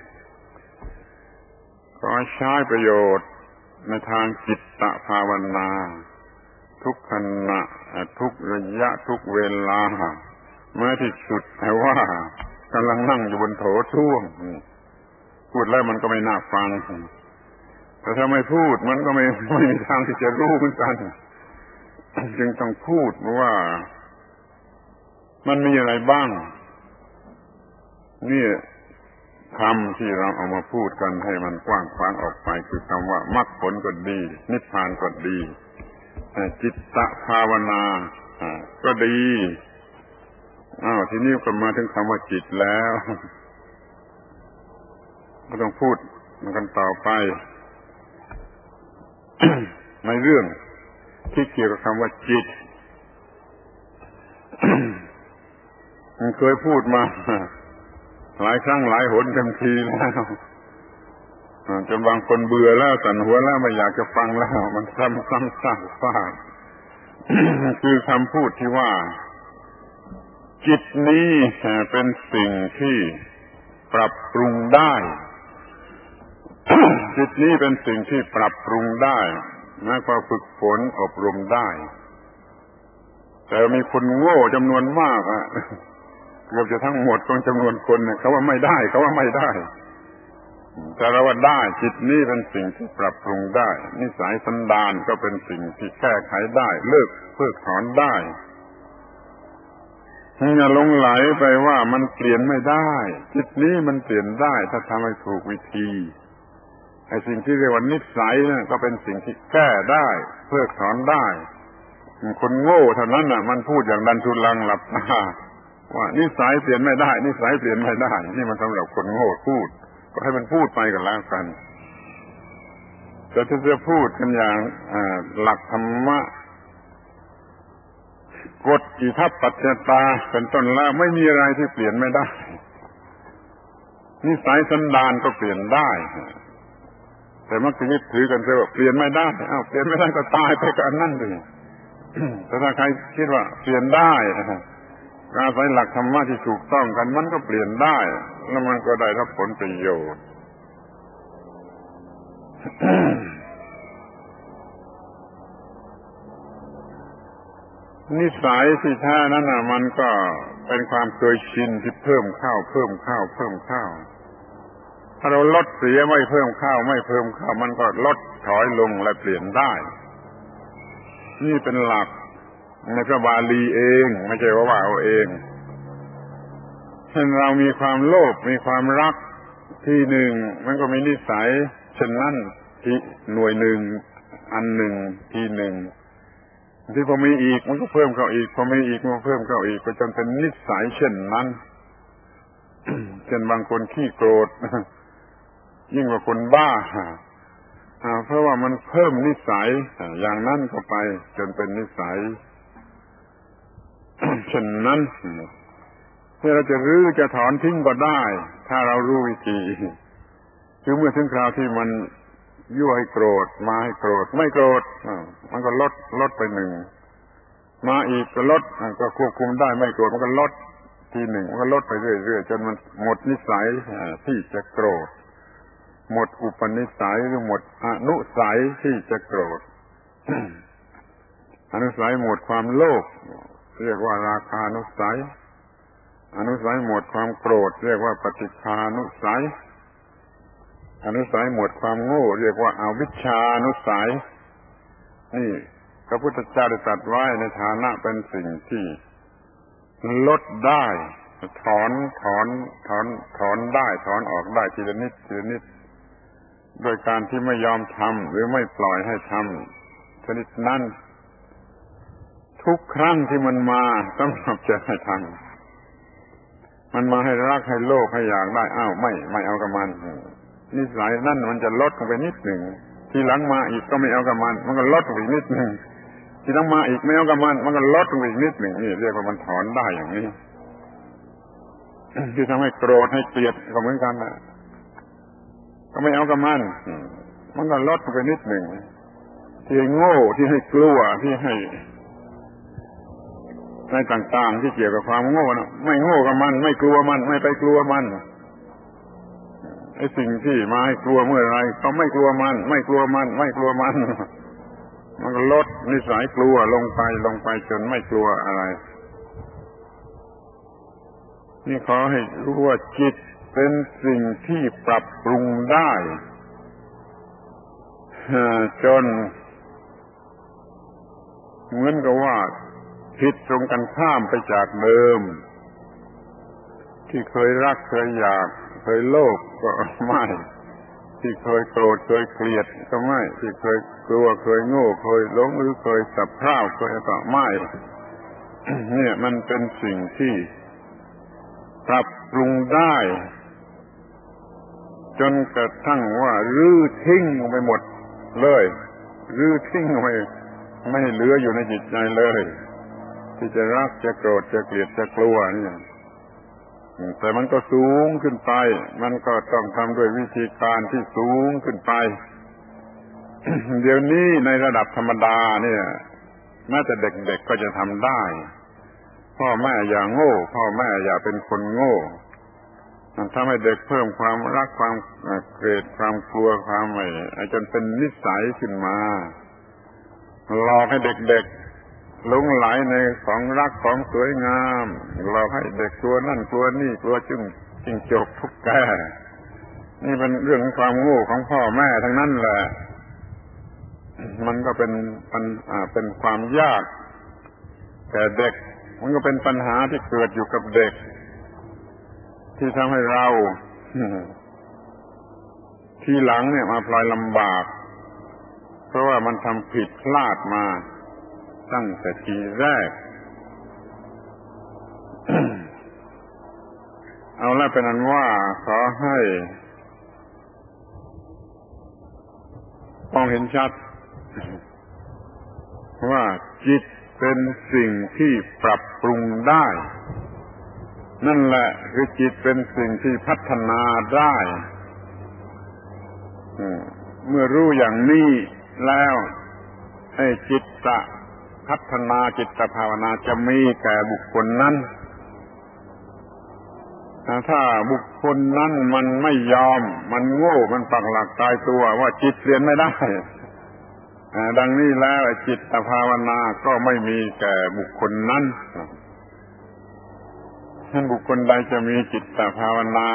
ขอใช้ประโยชน์ในทางจิตตภาวนาทุกขณะทุกระยะทุกเวลาแม้ที่สุดแต่ว่ากำลังนั่งอยู่บนโถส้วมพูดแล้วมันก็ไม่น่าฟังแต่ถ้าไม่พูดมันก็ไม่ไม่มีทางที่จะรู้เหมือนกันจึงต้องพูดว่ามันมีอะไรบ้างนี่คำที่เราเอามาพูดกันให้มันกว้างขวางออกไปคือคำว่ามรรคผลก็ดีนิพพานก็ดีจิตตภาวนาก็ดีอ้าวทีนี้ก็มาถึงคำว่าจิตแล้วก็ต้องพูดกันต่อไป ในเรื่องที่เกี่ยวกับคำว่าจิต มันเคยพูดมาหลายครั้งหลายหนเต็มทีแล้วจนบางคนเบื่อแล้วสั่นหัวแล้วไม่อยากจะฟังแล้วมันซ้ำซ้ำซากซากคือคำพูดที่ว่าจิตนี้เป็นสิ่งที่ปรับปรุงได้จิตนี้เป็นสิ่งที่ปรับปรุงได้นักฝึกฝนอบรมได้แต่มีคนโง่จำนวนมากอ่ะเกือบจะทั้งหมดของจำนวนคนเนี่ยเขาว่าไม่ได้เขาว่าไม่ได้แต่เราว่าได้จิตนี้เป็นสิ่งที่ปรับปรุงได้นิสัยสันดานก็เป็นสิ่งที่แก้ไขได้เลิกเพิกถอนได้อย่าหลงไหลไปว่ามันเปลี่ยนไม่ได้จิตนี้มันเปลี่ยนได้ถ้าทำให้ถูกวิธีไอ้สิ่งที่เรียกว่านิสัยนั่นก็เป็นสิ่งที่แก้ได้เพิกถอนได้คนโง่เท่านั้นน่ะมันพูดอย่างดันทุลังหลับตาว่านิสัยเปลี่ยนไม่ได้นิสัยเปลี่ยนไม่ได้นี่มันสำหรับคนโง่พูดก็ให้มันพูดไปกันแล้วกันแต่ถ้าจะพูดกันอย่างหลักธรรมะกฎอิทัปปัจจตาเป็นต้นแล้วไม่มีอะไรที่เปลี่ยนไม่ได้นิสัยสันดานก็เปลี่ยนได้แต่มักจะยึดถือกันว่าเปลี่ยนไม่ได้อ้าวเปลี่ยนไม่ได้ก็ตายไปกับอันนั้นเลยแต่ถ้าใครคิดว่าเปลี่ยนได้อาศัยหลักธรรมะที่ถูกต้องกันมันก็เปลี่ยนได้แล้วมันก็ได้รับผลประโยชน์ นิสัยที่แท้นั้นน่ะมันก็เป็นความเคยชินที่เพิ่มข้าวเพิ่มข้าวเพิ่มข้าวถ้าเราลดเสียไม่เพิ่มข้าวไม่เพิ่มข้าวมันก็ลดถอยลงและเปลี่ยนได้นี่เป็นหลักในพระบาลีเองไม่ใช่ว่าว่าเอาเองเช่นเรามีความโลภมีความรักที่หนึ่งมันก็มีนิสัยเช่นนั้นที่หน่วยหนึ่งอันหนึ่งทีหนึ่งที่พอมีอีกมันก็เพิ่มเข้าอีกพอมีอีกมันก็เพิ่มเข้าอีกไปจนเป็นนิสัยเช่นนั้น เช่นบางคนขี้โกรธยิ่งกว่าคนบ้าเพราะว่ามันเพิ่มนิสัยอย่างนั้นเข้าไปจนเป็นนิสัย เช่นนั้นที่เราจะรื้อจะถอนทิ้งก็ได้ถ้าเรารู้วิธีคือเมื่อถึงคราวที่มันยั่วให้โกรธมาให้โกรธไม่โกรธมันก็ลดลดไปหนึ่งมาอีกก็ลดก็ควบคุมได้ไม่โกรธมันก็ลดทีหนึ่งมันก็ลดไปเรื่อยๆจนมันหมดนิสัยที่จะโกรธหมดอุปนิสัยหรือหมดอนุสัยที่จะโกรธ อนุสัยหมดความโลภเรียกว่าราคานุสัยอนุสัยหมดความโกรธเรียกว่าปฏิฆานุสัยอนุสัยหมดความโง่เรียกว่าอวิชชานุสัยนี่พระพุทธเจ้าได้ตรัสไว้ในฐานะเป็นสิ่งที่ลดได้ถอนถอนถอนถอนได้ถอนออกได้ทีละนิดทีละนิดโดยการที่ไม่ยอมทำหรือไม่ปล่อยให้ทำชนิดนั้นทุกครั้งที่มันมาสำหรับจะให้ทำมันมาให้รักให้โลภให้อยากได้อ้าวไม่ไม่เอากับมันนิสัยนั่นมันจะลดลงไปนิดหนึ่งทีหลังมาอีกก็ไม่เอากับมันมันก็ลดลงไปนิดหนึ่งทีหลังมาอีกไม่เอากับมันมันก็ลดลงไปนิดหนึ่งนี่เรียกว่ามันถอนได้อย่างนี้ที่ทำให้โกรธให้เกลียดก็เหมือนกันนะก็ไม่เอากับมันมันก็ลดลงไปนิดหนึ่งที่ให้โง่ที่ให้กลัวที่ให้ในต่างๆที่เกี่ยวกับความโง่นะไม่โง่กับมันไม่กลัวมันไม่ไปกลัวมันไอ้สิ่งที่มาให้กลัวเมื่อไรก็ไม่กลัวมันไม่กลัวมันไม่กลัวมันมันก็ลดนิสัยกลัวลงไปลงไปจนไม่กลัวอะไรนี่ขอให้รู้ว่าจิตเป็นสิ่งที่ปรับปรุงได้จนเหมือนกับว่าผิดตรงกันข้ามไปจากเดิมที่เคยรักเคยอยากเคยโลภก็ไม่ที่เคยโกรธเคยเกลียดก็ไม่ที่เคยกลัวเคยโง่เคยหลงหรือเคยสับเพร่าเคยก็ไม่เนี่ยมันเป็นสิ่งที่ปรับปรุงได้จนกระทั่งว่ารื้อทิ้งไปหมดเลยรื้อทิ้งไปไม่เหลืออยู่ในจิตใจเลยที่จะรักจะโกรธจะเกลียดจะกลัวนี่แต่มันก็สูงขึ้นไปมันก็ต้องทำด้วยวิธีการที่สูงขึ้นไป เดี๋ยวนี้ในระดับธรรมดาเนี่ยแม้แต่เด็กๆก็จะทำได้พ่อแม่อย่าโง่พ่อแม่อย่าเป็นคนโง่ทำให้เด็กเพิ่มความรักความเกลียดความกลัวความไม่จนเป็นนิสัยขึ้นมาหลอกให้เด็กๆหลงไหลในของรักของสวยงามหลอกให้เด็กกลัวนั่นกลัวนี่กลัวจึงจิ้งจกทุกแกนี่เป็นเรื่องของความโง่ของพ่อแม่ทั้งนั้นแหละมันก็เป็นปัญอ่าเป็นความยากแก่เด็กมันก็เป็นปัญหาที่เกิดอยู่กับเด็กที่ทำให้เราทีหลังเนี่ยมาพลอยลำบากเพราะว่ามันทำผิดพลาดมาตั้งแต่ทีแรก เอาละเป็นอันว่าขอให้มองเห็นชัดว่าจิตเป็นสิ่งที่ปรับปรุงได้นั่นแหละคือจิตเป็นสิ่งที่พัฒนาได้เมื่อรู้อย่างนี้แล้วให้จิตตะพัฒนาจิตภาวนาจะมีแก่บุคคลนั้นถ้าบุคคลนั้นมันไม่ยอมมันโง่มันปักหลักตายตัวว่าจิตเปลี่ยนไม่ได้ดังนี้แล้วจิตภาวนาก็ไม่มีแก่บุคคลนั้นท่านบุคคลใดจะมีจิตภาวนา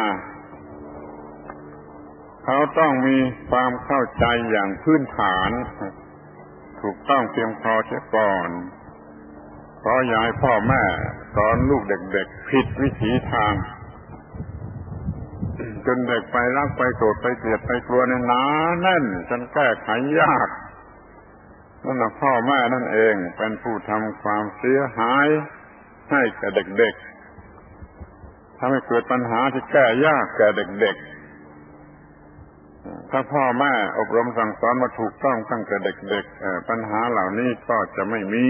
เขาต้องมีความเข้าใจอย่างพื้นฐานถูกต้องเพียงพอเสียก่อนเพราะอย่าให้พ่อแม่สอนลูกเด็กๆผิดวิถีทางจนเด็กไปรักไปโกรธไปเกลียดไปกลัวในหนาแน่นจนแก้ไขยากนั่นแหละพ่อแม่นั่นเองเป็นผู้ทำความเสียหายให้แก่เด็กๆทำให้เกิดปัญหาที่แก้ยากแก่เด็กๆถ้าพ่อแม่อบรมสั่งสอนมาถูกต้องตั้งแต่เด็กๆปัญหาเหล่านี้ก็จะไม่มี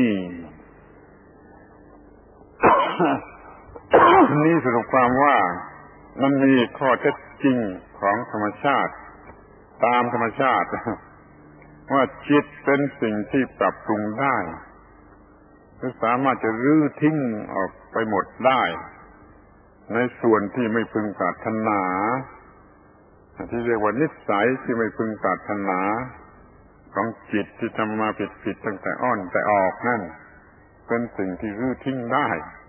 นี่สรุปความว่ามันมีข้อเท็จจริงของธรรมชาติตามธรรมชาติว่าจิตเป็นสิ่งที่ปรับปรุงได้และสามารถจะรื้อทิ้งออกไปหมดได้ในส่วนที่ไม่พึงปรารถนาที่เรียกว่านิสัยที่ไม่พึงปรารถนาของจิตที่ทำมาผิดๆตั้งแต่อ้อนแต่ออกนั่นเป็นสิ่งที่รื้อทิ้งได้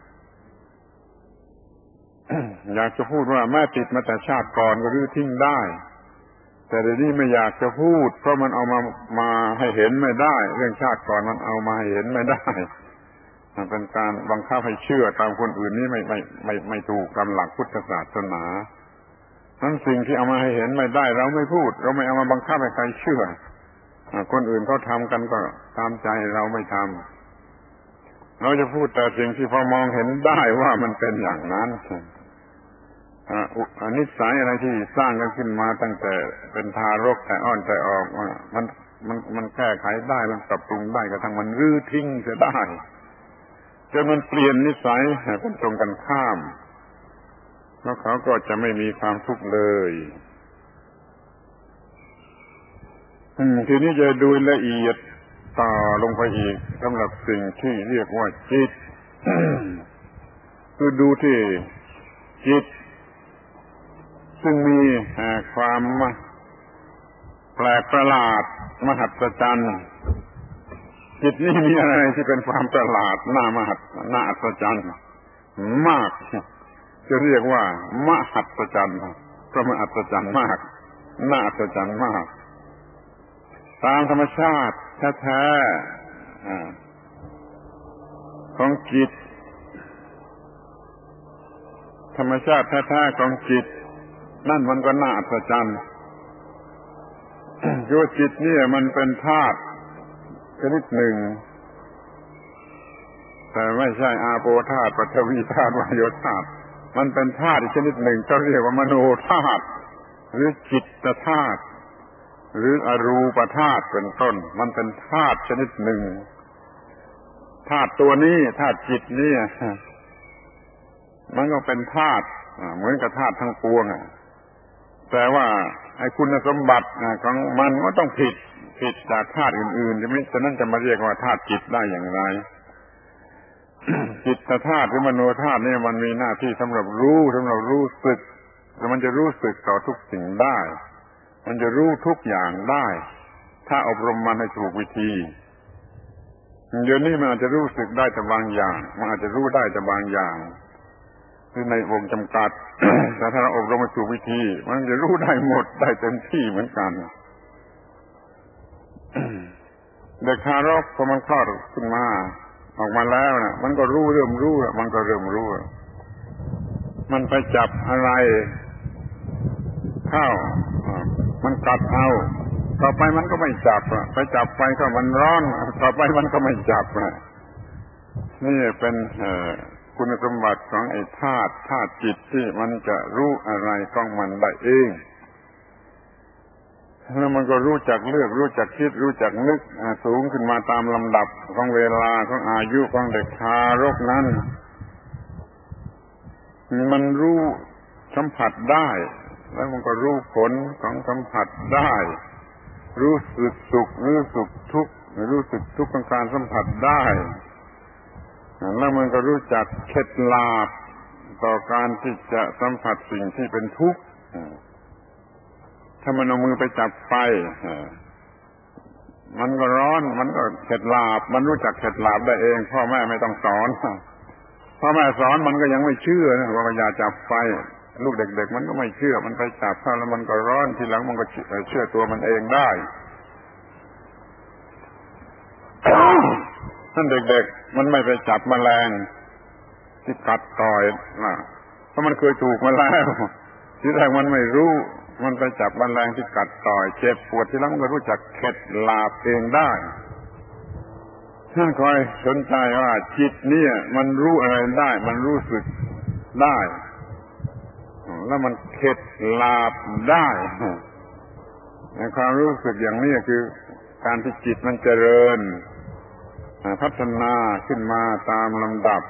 อยากจะพูดว่าแม่ติดมาแต่ชาติก่อนก็รื้อทิ้งได้แต่เดี๋ยวนี้ไม่อยากจะพูดเพราะมันเอามามาให้เห็นไม่ได้เรื่องชาติก่อนมันเอามาให้เห็นไม่ได้มันเป็นการบังคับให้เชื่อตามคนอื่นนี่ไม่ไม่ไม่ไม่ถูกตามหลักพุทธศาสนาทั้งสิ่งที่เอามาให้เห็นไม่ได้เราไม่พูดเราไม่เอามาบังคับให้ใครเชื่อคนอื่นเขาทำกันก็ตามใจเราไม่ทำเราจะพูดแต่สิ่งที่พอมองเห็นได้ว่ามันเป็นอย่างนั้นอนิสัยอะไรที่สร้างกันขึ้นมาตั้งแต่เป็นทารกแต่อ้อนแต่ออกมันมันมันแก้ไขได้มันปรับปรุงได้กระทั่งมันรื้อทิ้งจะได้จนมันเปลี่ยนนิสัยเป็นตรงกันข้ามแล้วเขาก็จะไม่มีความทุกข์เลยทีนี้จะดูละเอียดต่อลงไปอีกสำหรับสิ่งที่เรียกว่าจิต คือดูที่จิตซึ่งมีความแปลกประหลาดมหัศจรรย์จิตนี้มีอะไรที่เป็นความประหลาดน่ามหัศน่าอัศจรรย์มากจะเรียกว่ามหัศจรรย์เพราะมันอัศจรรย์มากน่าอัศจรรย์มากตามธรรมชาติแท้ๆของจิตธรรมชาติแท้ๆของจิตนั่นมันก็น่าอัศจรรย์คือจิตนี่มันเป็นธาตุชนิดหนึ่งแต่ไม่ใช่อาโปธาตุปฐวีธาตุวายโยธาตุมันเป็นธาตุชนิดหนึ่งเขาเรียกว่ามโนธาตุหรือจิตธาตุหรืออรูปธาตุเป็นต้นมันเป็นธาตุชนิดหนึ่งธาตุตัวนี้ธาตุจิตนี่มันก็เป็นธาตุเหมือนกับธาตุทั้งปวงแต่ว่าไอ้คุณสมบัติของมันก็ต้องผิดผิดจากธาตุอื่นๆจะไม่ฉะนั้นจะมาเรียกว่าธาตุจิตได้อย่างไร จิตธาตุหรือมโนธาตุนี่มันมีหน้าที่สำหรับรู้สำหรับรู้สึกแต่มันจะรู้สึกต่อทุกสิ่งได้มันจะรู้ทุกอย่างได้ถ้าอบรมมันให้ถูกวิธีเดี๋ยวนี้มันอาจจะรู้สึกได้แต่บางอย่างมันอาจจะรู้ได้แต่บางอย่างหรือในวงจำกัด แต่ถ้าเราอบรมถูกวิธีมันจะรู้ได้หมดได้เต็มที่เหมือนกัน เด็กทารกพอมันคลอดขึ้นมาออกมาแล้วนะมันก็รู้เริ่มรู้มันก็เริ่มรู้มันไปจับอะไรเข้ามันกัดเอาต่อไปมันก็ไม่จับไปจับไปก็มันร้อนต่อไปมันก็ไม่จับนี่เป็นคุณสมบัติของไอ้ธาตุธาตุจิตที่มันจะรู้อะไรของมันได้เองแล้วมันก็รู้จักเลือกรู้จักคิดรู้จักนึกสูงขึ้นมาตามลำดับของเวลาของอายุของเด็กทารกนั้นมันรู้สัมผัสได้แล้วมันก็รู้ผลของสัมผัสได้รู้สึกสุขรู้สึกทุกข์รู้สึกทุกข์ของการสัมผัสได้แล้วมันก็รู้จักเคล็ดลับต่อการที่จะสัมผัสสิ่งที่เป็นทุกข์ถ้ามันเอามือไปจับไฟมันก็ร้อนมันก็เคล็ดลับมันรู้จักเคล็ดลับได้เองพ่อแม่ไม่ต้องสอนพ่อแม่สอนมันก็ยังไม่เชื่อนะว่าอย่าจับไฟลูกเด็กๆมันก็ไม่เชื่อมันไปจับเข้าแล้วมันก็ร้อนทีหลังมันก็เชื่อตัวมันเองได้ท่านเด็กๆมันไม่ไปจับแมลงที่กัดต่อยนะเพราะมันเคยถูกมาแล้วทีแรกมันไม่รู้มันไปจับแมลงที่กัดต่อยเจ็บปวดทีหลังมันก็รู้จักเคล็ดลับเองได้ท่านคอยสนใจว่าจิตเนี่ยมันรู้อะไรได้มันรู้สึกได้แล้วมันเคล็ดลับได้ในความรู้สึกอย่างนี้คือการที่จิตมันเจริญพัฒนาขึ้นมาตามลำดับ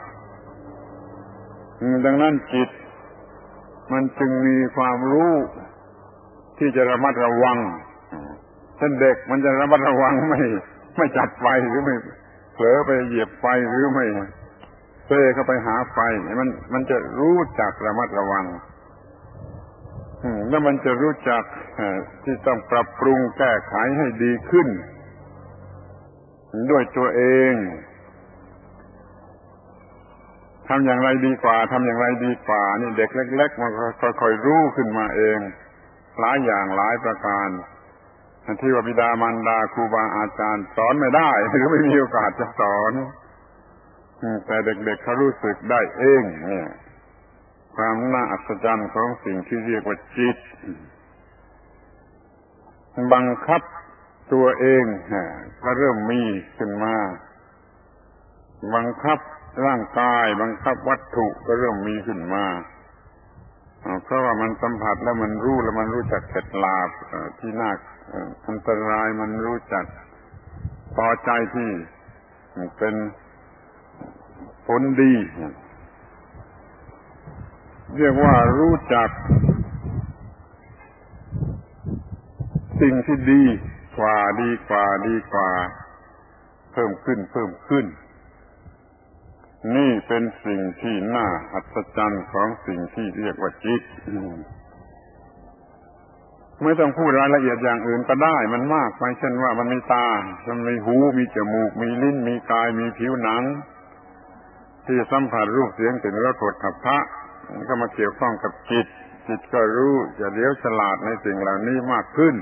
ดังนั้นจิตมันจึงมีความรู้ที่จะระมัดระวังเช่นเด็กมันจะระมัดระวังไม่ไม่จับไฟหรือไม่เผลอไปเหยียบไฟหรือไม่เซ่เข้าไปหาไฟมันมันจะรู้จักระมัดระวังแล้วมันจะรู้จักที่ต้องปรับปรุงแก้ไขให้ดีขึ้นด้วยตัวเองทำอย่างไรดีกว่าทำอย่างไรดีกว่านี่เด็กเล็กๆมันค่อยๆรู้ขึ้นมาเองหลายอย่างหลายประการที่ว่าบิดามารดาครูบาอาจารย์สอนไม่ได้หรือไม่มีโอกาสจะสอนแต่เด็กๆเขารู้สึกได้เองเนี่ยความน่าอัศจรรย์ของสิ่งที่เรียกว่าจิตบังคับตัวเองก็เริ่มมีขึ้นมาบังคับร่างกายบังคับวัตถุก็เริ่มมีขึ้นมาเพราะว่ามันสัมผัสแล้วมันรู้แล้วมันรู้จักเคล็ดลับที่น่าอันตรายมันรู้จักพอใจที่เป็นผลดีเรียกว่ารู้จักสิ่งที่ดีกว่าดีกว่าดีกว่าเพิ่มขึ้นเพิ่มขึ้นนี่เป็นสิ่งที่น่าอัศจรรย์ของสิ่งที่เรียกว่าจิตไม่ต้องพูดรายละเอียดอย่างอื่นก็ได้มันมากไปเช่นว่ามันมีตามันมีหูมีจมูกมีลิ้นมีกายมีผิวหนังที่สัมผัสรูปเสียงกลิ่นรสโผฏฐัพพะมันก็มาเกี่ยวข้องกับจิตจิตก็รู้จะเลี้ยวฉลาดในสิ่งเหล่านี้มากขึ้น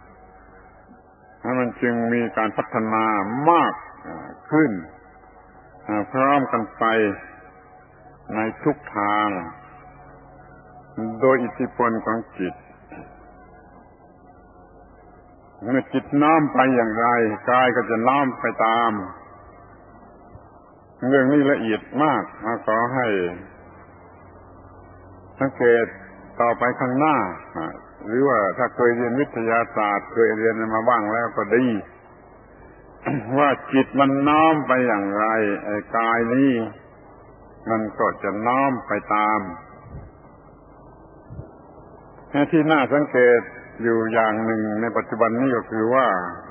มันจึงมีการพัฒนามากขึ้นพร้อมกันไปในทุกทางโดยอิทธิพลของจิตเมื่อจิตน้อมไปอย่างไรกายก็จะน้อมไปตามเรื่องนี้ละเอียดมากขอให้สังเกตต่อไปข้างหน้าหรือว่าถ้าเคยเรียนวิทยาศาสตร์เคยเรียนมาบ้างแล้วก็ดีว่าจิตมันน้อมไปอย่างไรไอ้กายนี้มันก็จะน้อมไปตามที่น่าสังเกตอยู่อย่างหนึ่งในปัจจุบันนี้ก็คือว่า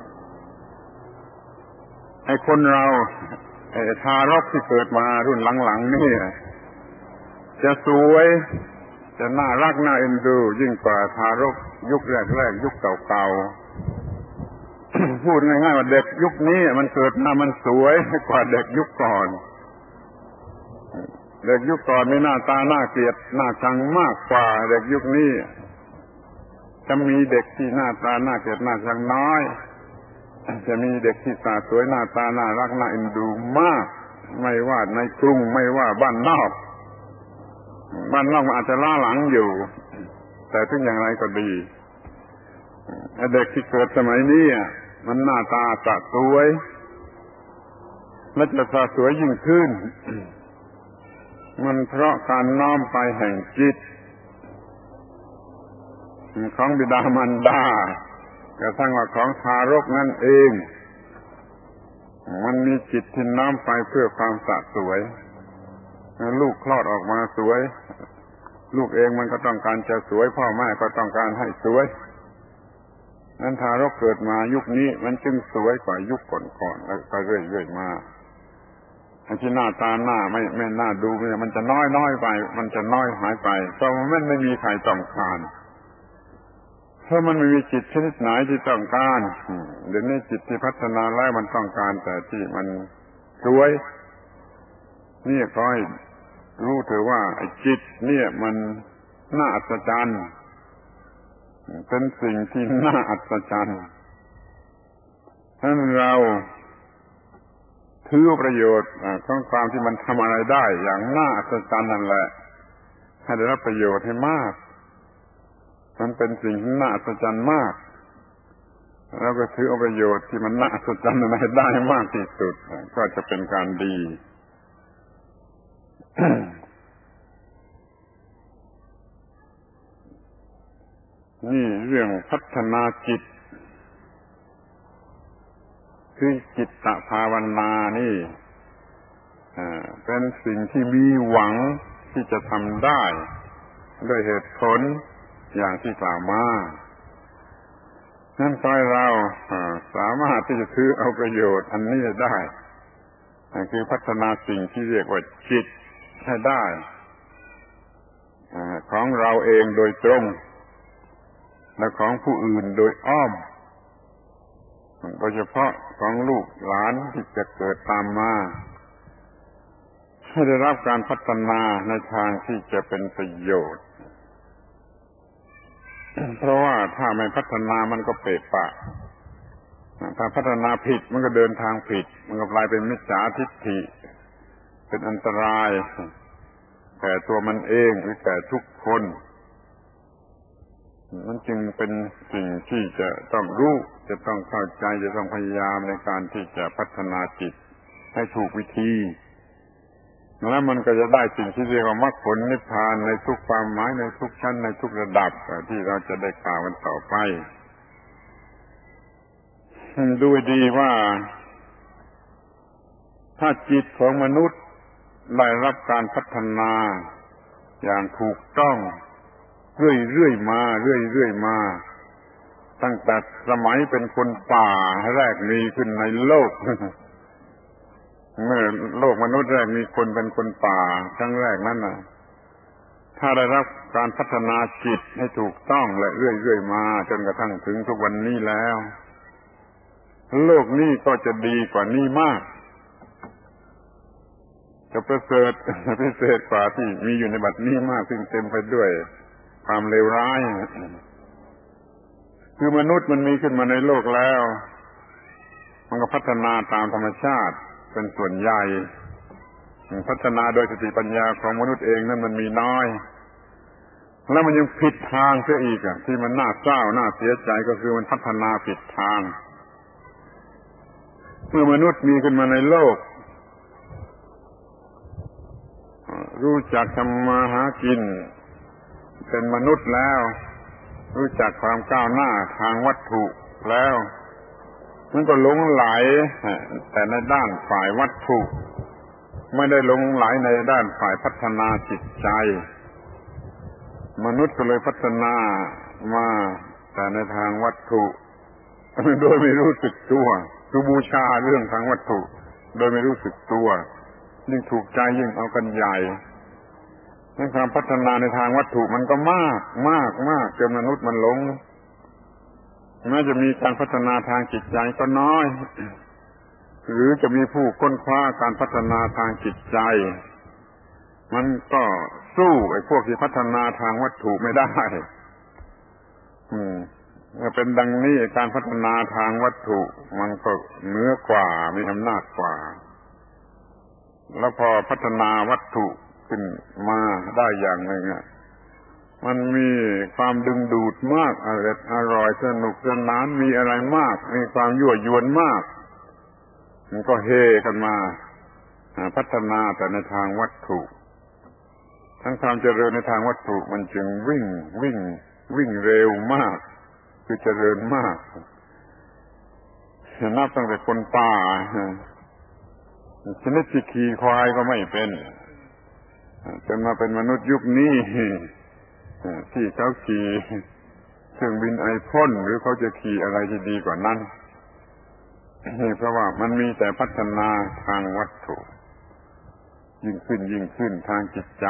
ไอ้คนเราไอ้ทารกที่เกิดมารุ่นหลังๆนี่จะสวยจะน่ารักน่าเอ็นดูยิ่งกว่าทารกยุคแรกๆยุคเก่าๆ พูดง่ายๆว่าเด็กยุคนี้มันเกิดมามันสวยกว่าเด็กยุคก่อนเด็กยุคก่อนมีหน้าตาน่าเกลียดน่าชังมากกว่าเด็กยุคนี้จะมีเด็กที่หน้าตาน่าเกลียดน่าชังน้อยจะมีเด็กที่ตาสวยหน้าตาน่ารักน่าเอ็นดูมากไม่ว่าในกรุงไม่ว่าบ้านนอกบ้านนอกมันอาจจะล้าหลังอยู่แต่ถึงอย่างไรก็ดีเด็กที่เกิดสมัยนี้มันหน้าตาสะสวยและจะสะสวยยิ่งขึ้นมันเพราะการน้อมไปแห่งจิตของบิดามารดากระทั่งว่าของทารกนั่นเองมันมีจิตที่น้อมไปเพื่อความสะสวยลูกคลอดออกมาสวยลูกเองมันก็ต้องการจะสวยพ่อแม่ก็ต้องการให้สวยนั้นทารกเกิดมายุคนี้มันจึงสวยกว่ายุคก่อนๆแล้วก็เรื่อยๆมาไอ้ที่หน้าตาหน้าไม่ไม่น่าดูมันจะน้อยน้อยไปมันจะน้อยหายไปเพราะมันไม่มีใครต้องการเพราะมันไม่มีจิตชนิดไหนที่ต้องการเดี๋ยวนี้จิตที่พัฒนาแล้วมันต้องการแต่ที่มันสวยนี่ขอให้รู้เถอะว่าไอ้จิตเนี่ยมันน่าอัศจรรย์เป็นสิ่งที่น่าอัศจรรย์ถ้าเราถือประโยชน์ของความที่มันทำอะไรได้อย่างน่าอัศจรรย์นั่นแหละให้ได้รับประโยชน์ให้มากมันเป็นสิ่งที่น่าอัศจรรย์มากแล้วก็ถือเอาประโยชน์ที่มันน่าอัศจรรย์นั้นให้ได้มากที่สุดก็จะเป็นการดี นี่เรื่องพัฒนาจิตคือจิตตภาวนานี่เป็นสิ่งที่มีหวังที่จะทำได้ด้วยเหตุผลอย่างที่กล่าวมานั่นก็ให้เราสามารถที่จะถือเอาประโยชน์อันนี้ได้คือพัฒนาสิ่งที่เรียกว่าจิตให้ได้ของเราเองโดยตรงและของผู้อื่นโดยอ้อมโดยเฉพาะของลูกหลานที่จะเกิดตามมาให้ได้รับการพัฒนาในทางที่จะเป็นประโยชน์เพราะว่าถ้าไม่พัฒนามันก็เปะปะถ้าพัฒนาผิดมันก็เดินทางผิดมันก็กลายเป็นมิจฉาทิฏฐิเป็นอันตรายแก่ตัวมันเองหรือแก่ทุกคนมันจึงเป็นสิ่งที่จะต้องรู้จะต้องเข้าใจจะต้องพยายามในการที่จะพัฒนาจิตให้ถูกวิธีแล้วมันก็จะได้สิ่งที่เรียกว่ามรรคผลนิพพานในทุกความหมายในทุกชั้นในทุกระดับที่เราจะได้กล่าวกันต่อไปดูดีว่าถ้าจิตของมนุษย์ได้รับการพัฒนาอย่างถูกต้องเรื่อยๆมาเรื่อยๆมาตั้งแต่สมัยเป็นคนป่าแรกมีขึ้นในโลกเมื่อโลกมนุษย์แรกมีคนเป็นคนป่าครั้งแรกนั้นน่ะถ้าได้รับการพัฒนาจิตให้ถูกต้องและเรื่อยๆมาจนกระทั่งถึงทุกวันนี้แล้วโลกนี้ก็จะดีกว่านี้มากจะประเสริฐพิเศษกว่าที่มีอยู่ในบัดนี้มากซึ่งเต็มไปด้วยความเลวร้ายคือมนุษย์มันมีขึ้นมาในโลกแล้วมันก็พัฒนาตามธรรมชาติเป็นส่วนใหญ่พัฒนาโดยสติปัญญาของมนุษย์เองนั้นมันมีน้อยแล้วมันยังผิดทางเสียอีกอ่ะที่มันน่าเศร้าน่าเสียใจก็คือมันพัฒนาผิดทางเมื่อมนุษย์มีขึ้นมาในโลกรู้จักทำมาหากินเป็นมนุษย์แล้วรู้จักความก้าวหน้าทางวัตถุแล้วมันก็หลงไหลแต่ในด้านฝ่ายวัตถุไม่ได้หลงไหลในด้านฝ่ายพัฒนาจิตใจมนุษย์ก็เลยพัฒนามาแต่ในทางวัตถุโดยไม่รู้สึกตัวคือบูชาเรื่องทางวัตถุโดยไม่รู้สึกตัวยิ่งถูกใจยิ่งเอากันใหญ่ในความพัฒนาในทางวัตถุมันก็มากมากมากจนมนุษย์มันหลงแม้จะมีการพัฒนาทางจิตใจก็น้อยหรือจะมีผู้ค้นคว้าการพัฒนาทางจิตใจมันก็สู้ไอ้พวกที่พัฒนาทางวัตถุไม่ได้อืมเป็นดังนี้การพัฒนาทางวัตถุมันก็เหนือกว่ามีอำนาจกว่าแล้วพอพัฒนาวัตถุขึ้นมาได้อย่างหนึ่งมันมีความดึงดูดมากอร่อยอร่อยสนุกสนานมีอะไรมากมีความยั่วยวนมากมันก็เฮกันมาพัฒนาแต่ในทางวัตถุทั้งความเจริญในทางวัตถุมันจึงวิ่งวิ่งวิ่งเร็วมากคือเจริญมากนับตั้งแต่คนป่าชนิดที่ขี่ควายก็ไม่เป็นจนมาเป็นมนุษย์ยุคนี้ที่เขาขี่เครื่องบินไอพ่นหรือเขาจะขี่อะไรที่ดีกว่านั้นเพราะว่ามันมีแต่พัฒนาทางวัตถุยิ่งขึ้นยิ่งขึ้นทางจิตใจ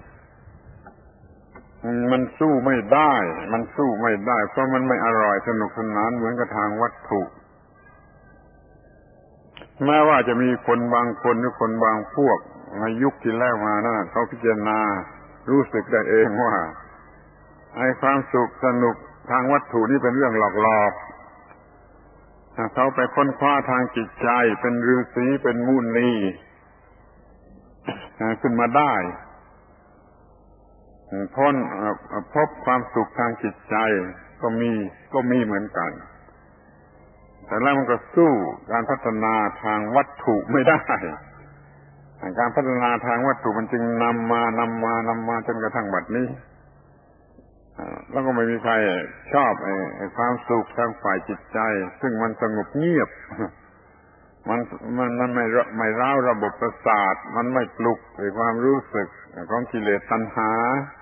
มันสู้ไม่ได้มันสู้ไม่ได้เพราะมันไม่อร่อยสนุกสนานเหมือนกับทางวัตถุแม้ว่าจะมีคนบางคนหรือคนบางพวกในยุคที่แล้วมานะเขาพิจารณารู้สึกได้เองว่าไอ้ความสุขสนุกทางวัตถุนี่เป็นเรื่องหลอกๆถ้าเขาไปค้นคว้าทางจิตใจเป็นฤาษีเป็นมุนีขึ้นมาได้พ้นพบความสุขทางจิตใจก็มีก็มีเหมือนกันแต่แล้วมันก็สู้การพัฒนาทางวัตถุไม่ได้การพัฒนาทางวัตถุมันจึงนำมานำมานำมาจนกระทั่งบัดนี้แล้วก็ไม่มีใครชอบไอ้ความสุขทางฝ่ายจิตใจซึ่งมันสงบเงียบมันมันมันไม่ไม่ร้าวระบบประสาทมันไม่ปลุกไอ้ความรู้สึกของกิเลสตัณหา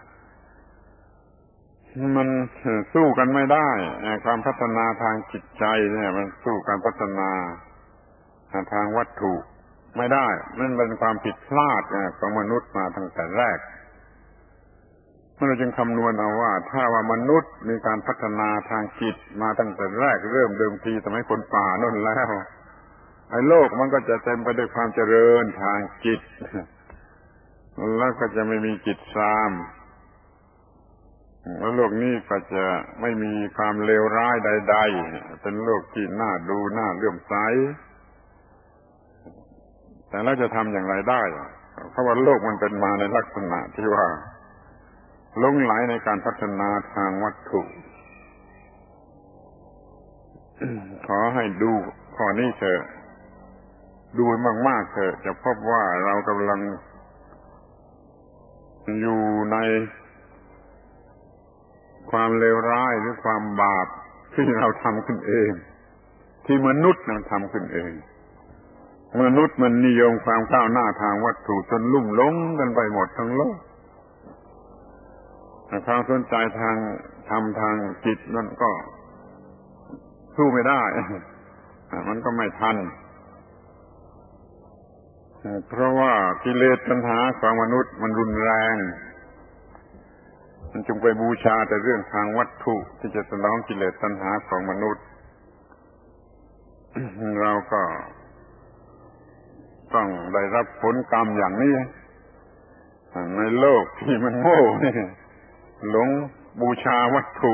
มันสู้กันไม่ได้ความพัฒนาทางจิตใจเนี่ยมันสู้การพัฒนาทางวัตถุไม่ได้นั่นเป็นความผิดพลาดของมนุษย์มาตั้งแต่แรกเราจึงคำนวณเอาว่าถ้าว่ามนุษย์มีการพัฒนาทางจิตมาตั้งแต่แรกเริ่มเดิมทีสมัยคนป่าโน่นแล้วไอ้โลกมันก็จะเต็มไปด้วยความเจริญทางจิตแล้วก็จะไม่มีจิตทรามแล้วโลกนี้ก็จะไม่มีความเลวร้ายใดๆเป็นโลกที่น่าดูน่าเลื่อมใสแต่เราจะทำอย่างไรได้เพราะว่าโลกมันเป็นมาในลักษณะที่ว่าหลงไหลในการพัฒนาทางวัตถุ ขอให้ดูข้อนี้เถอะดูมากๆเถอะจะพบว่าเรากำลังอยู่ในความเลวร้ายหรือความบาปที่เราทำขึ้นเองที่มนุษย์นั้นทำขึ้นเองมนุษย์มันนิยมความก้าวหน้าทางวัตถุจนลุ่มหลงกันไปหมดทั้งโลกความสนใจทางธรรมทางจิตนั่นก็สู้ไม่ได้มันก็ไม่ทันเพราะว่ากิเลสตัณหาของมนุษย์มันรุนแรงมันจึงไปบูชาแต่เรื่องทางวัตถุที่จะสนองกิเลสตัณหาของมนุษย์เราก็ต้องได้รับผลกรรมอย่างนี้ในโลกที่มันโง่นี่หลงบูชาวัตถุ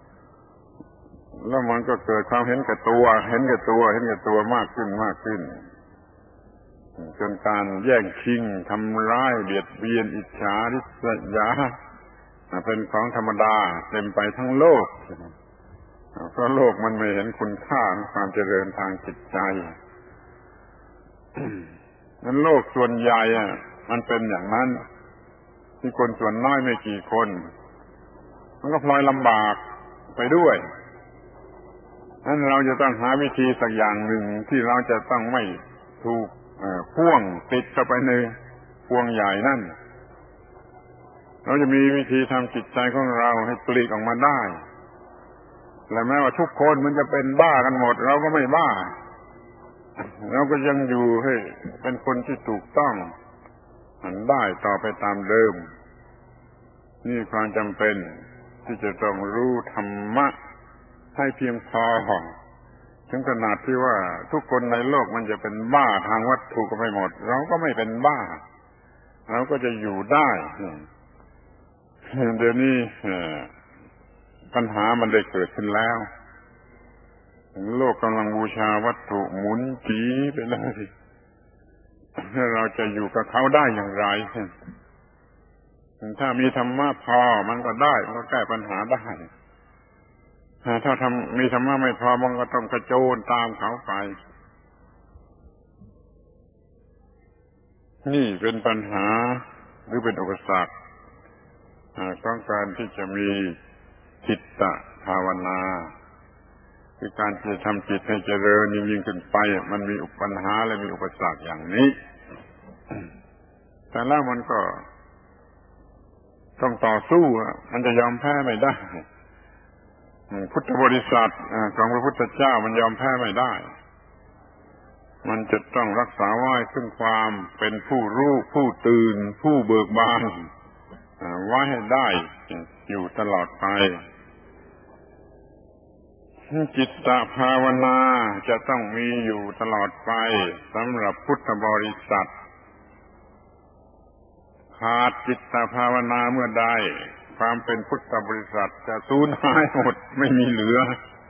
แล้วมันก็เกิดความเห็นแก่ตัวเห็นแก่ตัวเห็นแก่ตัวมากขึ้นมากขึ้นจนการแย่งชิงทำร้ายเบียดเบียนอิจฉาริษยาเป็นของธรรมดาเต็มไปทั้งโลกเพราะโลกมันไม่เห็นคุณค่าของความเจริญทางจิตใจนั้นโลกส่วนใหญ่อ่ะมันเป็นอย่างนั้นที่คนส่วนน้อยไม่กี่คนมันก็พลอยลำบากไปด้วยนั้นเราจะต้องหาวิธีสักอย่างหนึ่งที่เราจะต้องไม่ถูกพ่วงติดเข้าไปในพวงใหญ่นั่นเราจะมีวิธีทำจิตใจของเราให้ปลีกออกมาได้และแม้ว่าทุกคนมันจะเป็นบ้ากันหมดเราก็ไม่บ้าเราก็ยังอยู่ให้เป็นคนที่ถูกต้องมันได้ต่อไปตามเดิมนี่ความจำเป็นที่จะต้องรู้ธรรมะให้เพียงพอถึงขนาดที่ว่าทุกคนในโลกมันจะเป็นบ้าทางวัตถุก็ไม่หมดเราก็ไม่เป็นบ้าเราก็จะอยู่ได้เดี๋ยวนี้ปัญหามันได้เกิดขึ้นแล้วโลกกำลังบูชาวัตถุหมุนจีไปเลยเราจะอยู่กับเขาได้อย่างไรถ้ามีธรรมะพอมันก็ได้มันก็แก้ปัญหาได้ถ้าทำมีธรรมะไม่พอมันก็ต้องกระโจนตามเขาไปนี่เป็นปัญหาหรือเป็นอุปสรรคต้องการที่จะมีจิตตภาวนาคือการที่จะทำจิตให้เจริญยิ่งขึ้นไปมันมีปัญหาและมีอุปสรรคอย่างนี้แต่แล้วมันก็ต้องต่อสู้มันจะยอมแพ้ไม่ได้พุทธบริษัทของพระพุทธเจ้ามันยอมแพ้ไม่ได้มันจะต้องรักษาไว้ซึ่งความเป็นผู้รู้ผู้ตื่นผู้เบิกบานไว้ให้ได้อยู่ตลอดไปจิตตภาวนาจะต้องมีอยู่ตลอดไปสำหรับพุทธบริษัทขาดจิตตภาวนาเมื่อใดความเป็นพุทธบริษัทจะสูญหายหมดไม่มีเหลือ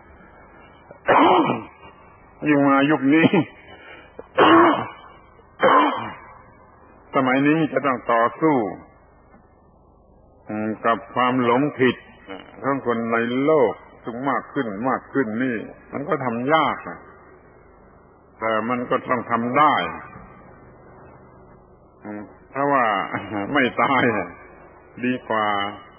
ยิ่งมายุคนี้ สมัยนี้จะต้องต่อสู้กับความหลงผิดของคนในโลกซึ่งมากขึ้นมากขึ้นนี่มันก็ทำยากแต่มันก็ต้องทำได้เพราะว่าไม่ตายดีกว่า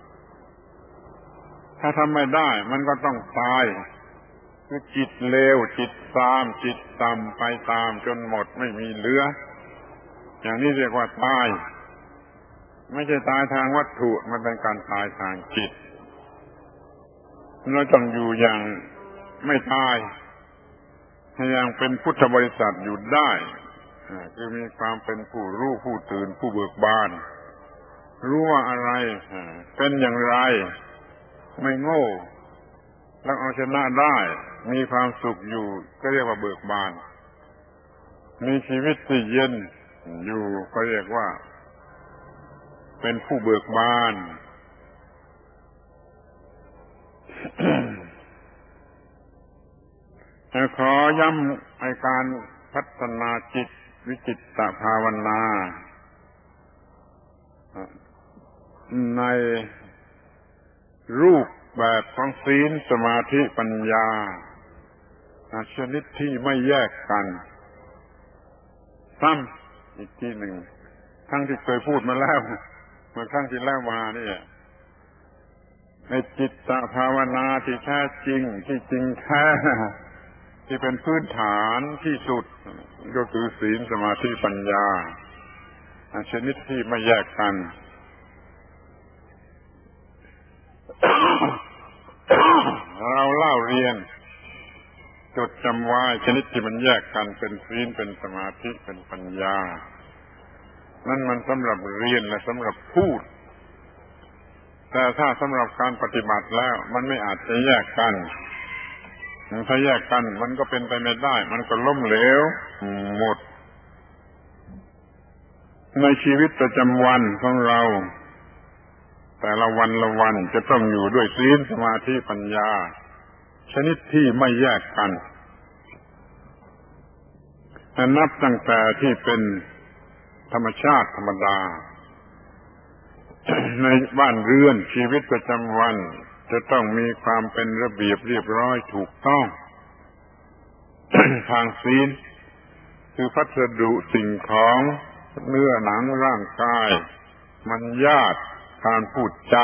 ถ้าทำไม่ได้มันก็ต้องตายคือจิตเลวจิตตามจิตต่ำไปตามจนหมดไม่มีเหลืออย่างนี้เรียกว่าตายไม่ใช่ตายทางวัตถุมันเป็นการตายทางจิตเราต้องอยู่อย่างไม่ตายอย่างเป็นพุทธบริษัทอยู่ได้คือมีความเป็นผู้รู้ผู้ตื่นผู้เบิกบานรู้ว่าอะไรเป็นอย่างไรไม่โง่แล้วเอาชนะได้มีความสุขอยู่ก็เรียกว่าเบิกบานมีชีวิตที่เย็นอยู่ก็เรียกว่าเป็นผู้เบิกบานขอย้ำในการพัฒนาจิตวิจิตตภาวนาในรูปแบบของศีลสมาธิปัญญาชนิดที่ไม่แยกกันซ้ำอีกทีหนึ่งทั้งที่เคยพูดมาแล้วเมื่อครั้งที่แล้วมานี่ในจิตตภาวนาที่แท้จริงที่จริงแท้ที่เป็นพื้นฐานที่สุดก็คือศีลสมาธิปัญญาชนิดที่ไม่แยกกันเราเล่าเรียนจดจำไว้ชนิดที่มันแยกกันเป็นศีลเป็นสมาธิเป็นปัญญานั่นมันสำหรับเรียนและสำหรับพูดแต่ถ้าสำหรับการปฏิบัติแล้วมันไม่อาจจะแยกกันถ้าแยกกันมันก็เป็นไปไม่ได้มันก็ล้มเหลวหมดในชีวิตประจำวันของเราแต่ละวันละวันจะต้องอยู่ด้วยศีลสมาธิปัญญาชนิดที่ไม่แยกกันนับตั้งแต่ที่เป็นธรรมชาติธรรมดาในบ้านเรือนชีวิตประจำวันจะต้องมีความเป็นระเบียบเรียบร้อยถูกต้อง ทางศีลคือพัสดุสิ่งของเนื้อหนังร่างกายมัญญาตการพูดจา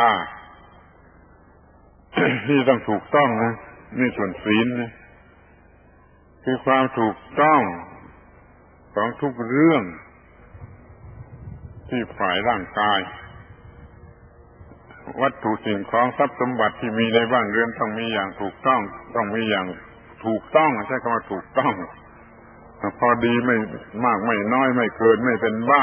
ที่ต้องถูกต้องนะนี่ส่วนศีลนะคือความถูกต้องของทุกเรื่องที่ฝ่ายร่างกายวัตถุสิ่งของทรัพย์สมบัติที่มีในบ้านเรือนต้องมีอย่างถูกต้องต้องมีอย่างถูกต้องใช้คำว่าถูกต้องพอดีไม่มากไม่น้อยไม่เกินไม่เป็นบ้า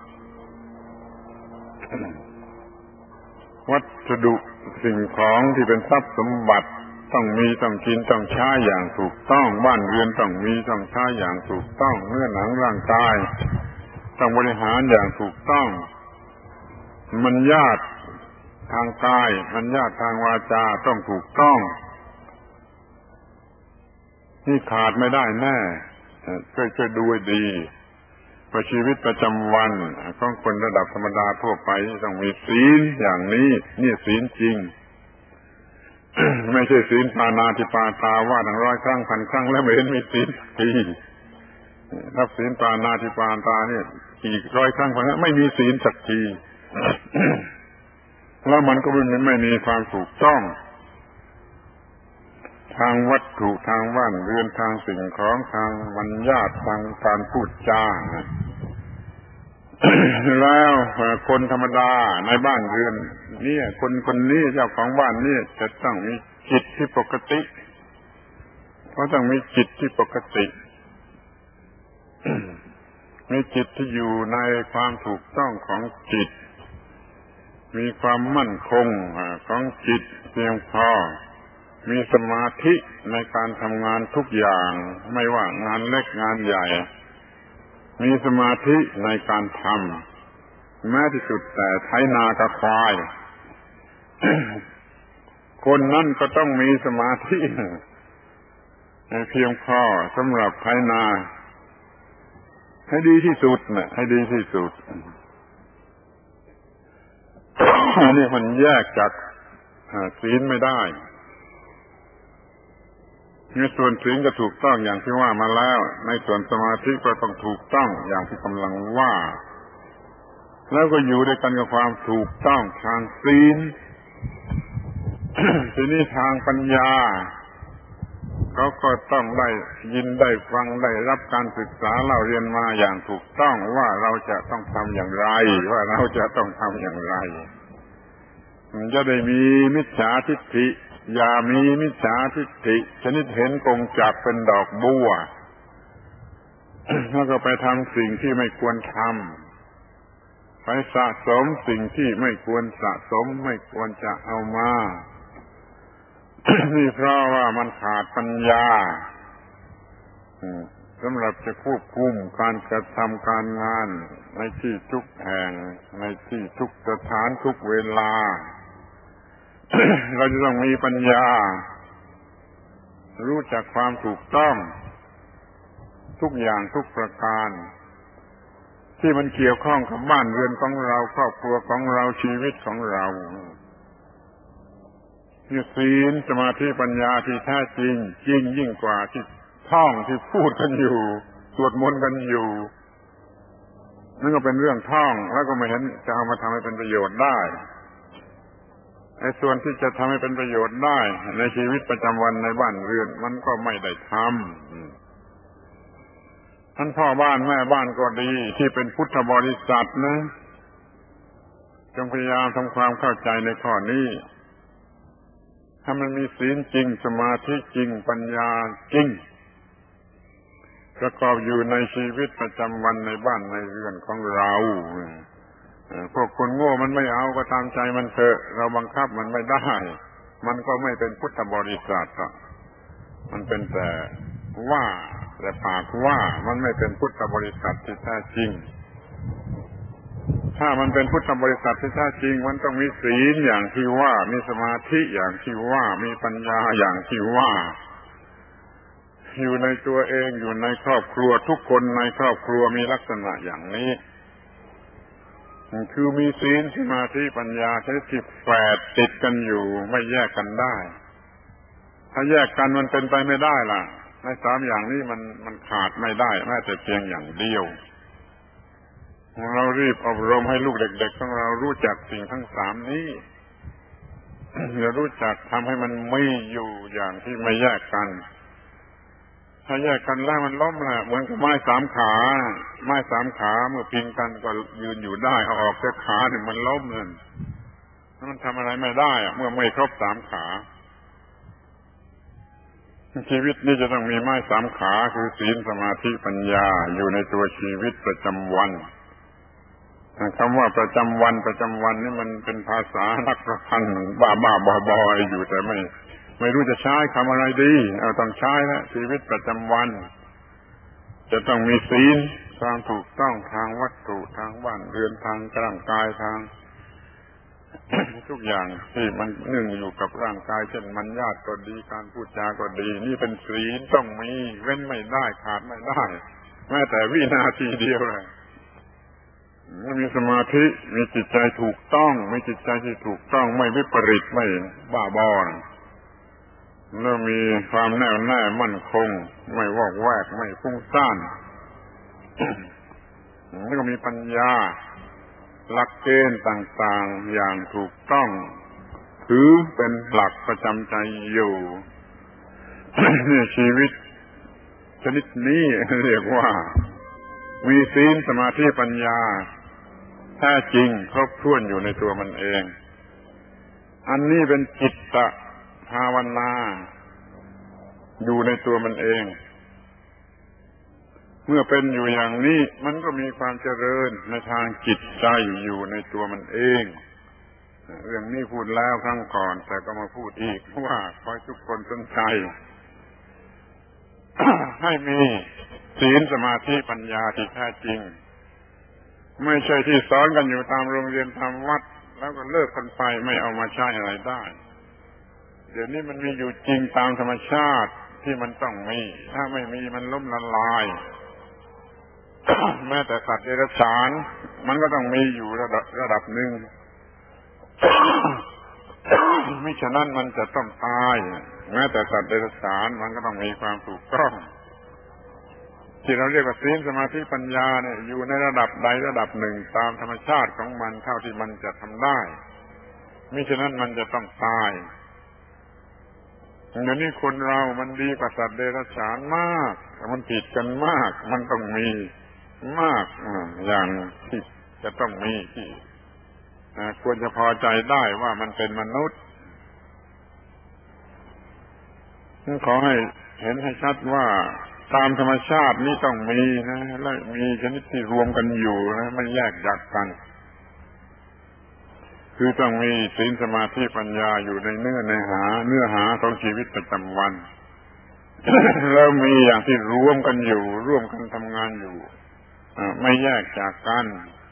วัสดุสิ่งของที่เป็นทรัพย์สมบัติต้องมีต้องกินต้องใช้อย่างถูกต้องบ้านเรือนต้องมีต้องใช้อย่างถูกต้องเนื้อหนังร่างกายต้องบริหารอย่างถูกต้องมันญาติทางกายมันญาติทางวาจาต้องถูกต้องนี่ขาดไม่ได้แน่ช่วยช่วยดูให้ดีว่าชีวิตประจำวันของคนระดับธรรมดาทั่วไปต้องมีศีลอย่างนี้นี่ศีลจริง ไม่ใช่ศีลปาณาติปาตาว่าทั้งร้อยครั้งพันครั้งแล้วไม่เห็นมีศีลทีถ้าศีลปาณาติปาตาเนี่ยกี่ร้อยครั้งพันครั้งไม่มีศีลสักที แล้วมันก็ไม่มีความถูกต้องทางวัตถุทางบ้านเรือนทางสิ่งของทางบรรยาททางการพูดจา แล้วคนธรรมดาในบ้านเรือนนี่คนคนนี้เจ้าของบ้านนี่จะต้องมีจิตที่ปกติเขาต้องมีจิตที่ปกติ มีจิตที่อยู่ในความถูกต้องของจิตมีความมั่นคงของจิตเพียงพอมีสมาธิในการทำงานทุกอย่างไม่ว่างานเล็กงานใหญ่มีสมาธิในการทำแม้ที่สุดแต่ไถนากับควาย คนนั้นก็ต้องมีสมาธิเพียงพอสำหรับไถนาให้ดีที่สุดนะให้ดีที่สุด นี่มันแยกจากศีลไม่ได้ในส่วนศีลก็ถูกต้องอย่างที่ว่ามาแล้วในส่วนสมาธิก็ต้องถูกต้องอย่างที่กำลังว่าแล้วก็อยู่ด้วยกันกับความถูกต้องทางศีล ทีนี้ทางปัญญาเขาก็ต้องได้ยินได้ฟังได้รับการศึกษาเล่าเรียนมาอย่างถูกต้องว่าเราจะต้องทำอย่างไรว่าเราจะต้องทำอย่างไรมันจะได้มีมิจฉาทิฏฐิอย่ามีมิจฉาทิฏฐิชนิดเห็นกงจักรเป็นดอกบัว แล้วก็ไปทำสิ่งที่ไม่ควรทำไปสะสมสิ่งที่ไม่ควรสะสมไม่ควรจะเอามา นี่เพราะว่ามันขาดปัญญาสำหรับจะควบคุมการกระทำการงานในที่ทุกแห่งในที่ทุกสถานทุกเวลา เราจะต้องมีปัญญารู้จักความถูกต้องทุกอย่างทุกประการที่มันเกี่ยวข้องกับบ้านเรือนของเราครอบครัวของเราชีวิตของเรานี่ศีลสมาธิปัญญาที่แท้จริงจริงยิ่งกว่าที่ท่องที่พูดกันอยู่สวดมนต์กันอยู่นั่นก็เป็นเรื่องท่องแล้วก็ไม่เห็นจะเอามาทำให้เป็นประโยชน์ได้ไอ้ส่วนที่จะทำให้เป็นประโยชน์ได้ในชีวิตประจำวันในบ้านเรือนมันก็ไม่ได้ทำท่านพ่อบ้านแม่บ้านก็ดีที่เป็นพุทธบริษัทนะจงพยายามทำความเข้าใจในข้อนี้ถ้ามันมีศีลจริงสมาธิจริงปัญญาจริงประกอบอยู่ในชีวิตประจำวันในบ้านในเรือนของเราพวกคนโง่มันไม่เอาก็ตามใจมันเถอะเราบังคับมันไม่ได้มันก็ไม่เป็นพุทธบริษัทมันเป็นแต่ว่าแต่ปากว่ามันไม่เป็นพุทธบริษัทที่แท้จริงถ้ามันเป็นพุทธบริษัทที่แท้จริงมันต้องมีศีลอย่างที่ว่ามีสมาธิอย่างที่ว่ามีปัญญาอย่างที่ว่าอยู่ในตัวเองอยู่ในครอบครัวทุกคนในครอบครัวมีลักษณะอย่างนี้คือมีศีลสมาธิปัญญาใช้สิบแฝดติดกันอยู่ไม่แยกกันได้ถ้าแยกกันมันเป็นไปไม่ได้ล่ะในสามอย่างนี้มันมันขาดไม่ได้แม้แต่เพียงอย่างเดียวเรารีบอบรมให้ลูกเด็กๆของเรารู้จักสิ่งทั้งสามนี้อย่ารู้จักทำให้มันไม่อยู่อย่างที่ไม่แยกกันถ้าแยกกันแล้วมันล้มแหละเหมือนกับไม้สามขาไม้สามขาเมื่อพิงกันก็ยืนอยู่ได้เอาออกแค่ขาหนึ่งมันล้มเลยมันทำอะไรไม่ได้อะเมื่อไม่ครบสามขาชีวิตนี้จะต้องมีไม้สามขาคือศีลสมาธิปัญญาอยู่ในตัวชีวิตประจำวันคำว่าประจำวันประจำวันนี่มันเป็นภาษานักประพันธ์บ้าบ้าบอบออยู่แต่ไม่ไม่รู้จะใช้คำอะไรดีเอาต้องใช้แล้วชีวิตประจำวันจะต้องมีศีลความถูกต้องทางวัตถุทางบ้านเรือนทางร่างกายทางทุกอย่างที่มันเนื่องอยู่กับร่างกายเช่นมัญญาตก็ดีการพูดจาก็ดีนี่เป็นศีลต้องมีเว้นไม่ได้ขาดไม่ได้แม้แต่วินาทีเดียวเลยไม่มีสมาธิมีจิตใจถูกต้องมีจิตใจที่ถูกต้องไม่วิปริตไม่บ้าบอแล้วมีความแน่วแน่มั่นคงไม่วอกแวกไม่ฟุ้งซ่านแล้วก็มีปัญญาหลักเกณฑ์ต่างๆอย่างถูกต้องถือเป็นหลักประจำใจอยู่ นี่ชีวิตชนิดนี้เรียกว่ามีศีลสมาธิปัญญาแท้จริงครบถ้วนอยู่ในตัวมันเองอันนี้เป็นจิตตภาวนาอยู่ในตัวมันเองเมื่อเป็นอยู่อย่างนี้มันก็มีความเจริญในทางจิตใจอยู่ในตัวมันเองเรื่องนี้พูดแล้วครั้งก่อนแต่ก็มาพูดอีกว่าขอให้ทุกคนสนใจ ให้มีศีลสมาธิปัญญาที่แท้จริงไม่ใช่ที่สอนกันอยู่ตามโรงเรียนตามวัดแล้วก็เลิกกันไปไม่เอามาใช้อะไรได้เดี๋ยวนี้มันมีอยู่จริงตามธรรมชาติที่มันต้องมีถ้าไม่มีมันล้มละลาย แม้แต่สัตว์เดรัจฉานมันก็ต้องมีอยู่ระดับระดับหนึ่ง ไม่ฉะนั้นมันจะต้องตายแม้แต่สัตว์เดรัจฉานมันก็ต้องมีความถูกต้องที่เราเรียกว่าศีลสมาธิปัญญาเนี่ยอยู่ในระดับใดระดับหนึ่งตามธรรมชาติของมันเท่าที่มันจะทำได้มิฉะนั้นมันจะต้องตายเดี๋ยวนี้คนเรามันดีกว่าสัตว์เดรัจฉานมากมันผิดกันมากมันต้องมีมากอย่างที่จะต้องมีที่ควรจะพอใจได้ว่ามันเป็นมนุษย์ขอให้เห็นให้ชัดว่าตามธรรมชาตินี้ต้องมีนะและมีชนิดที่รวมกันอยู่นะไม่แยกจากกันคือต้องมีศีลสมาธิปัญญาอยู่ในเนื้อในหาเนื้อหาของชีวิตประจำวัน แล้วมีอย่างที่รวมกันอยู่ร่วมกันทำงานอยู่ไม่แยกจากกัน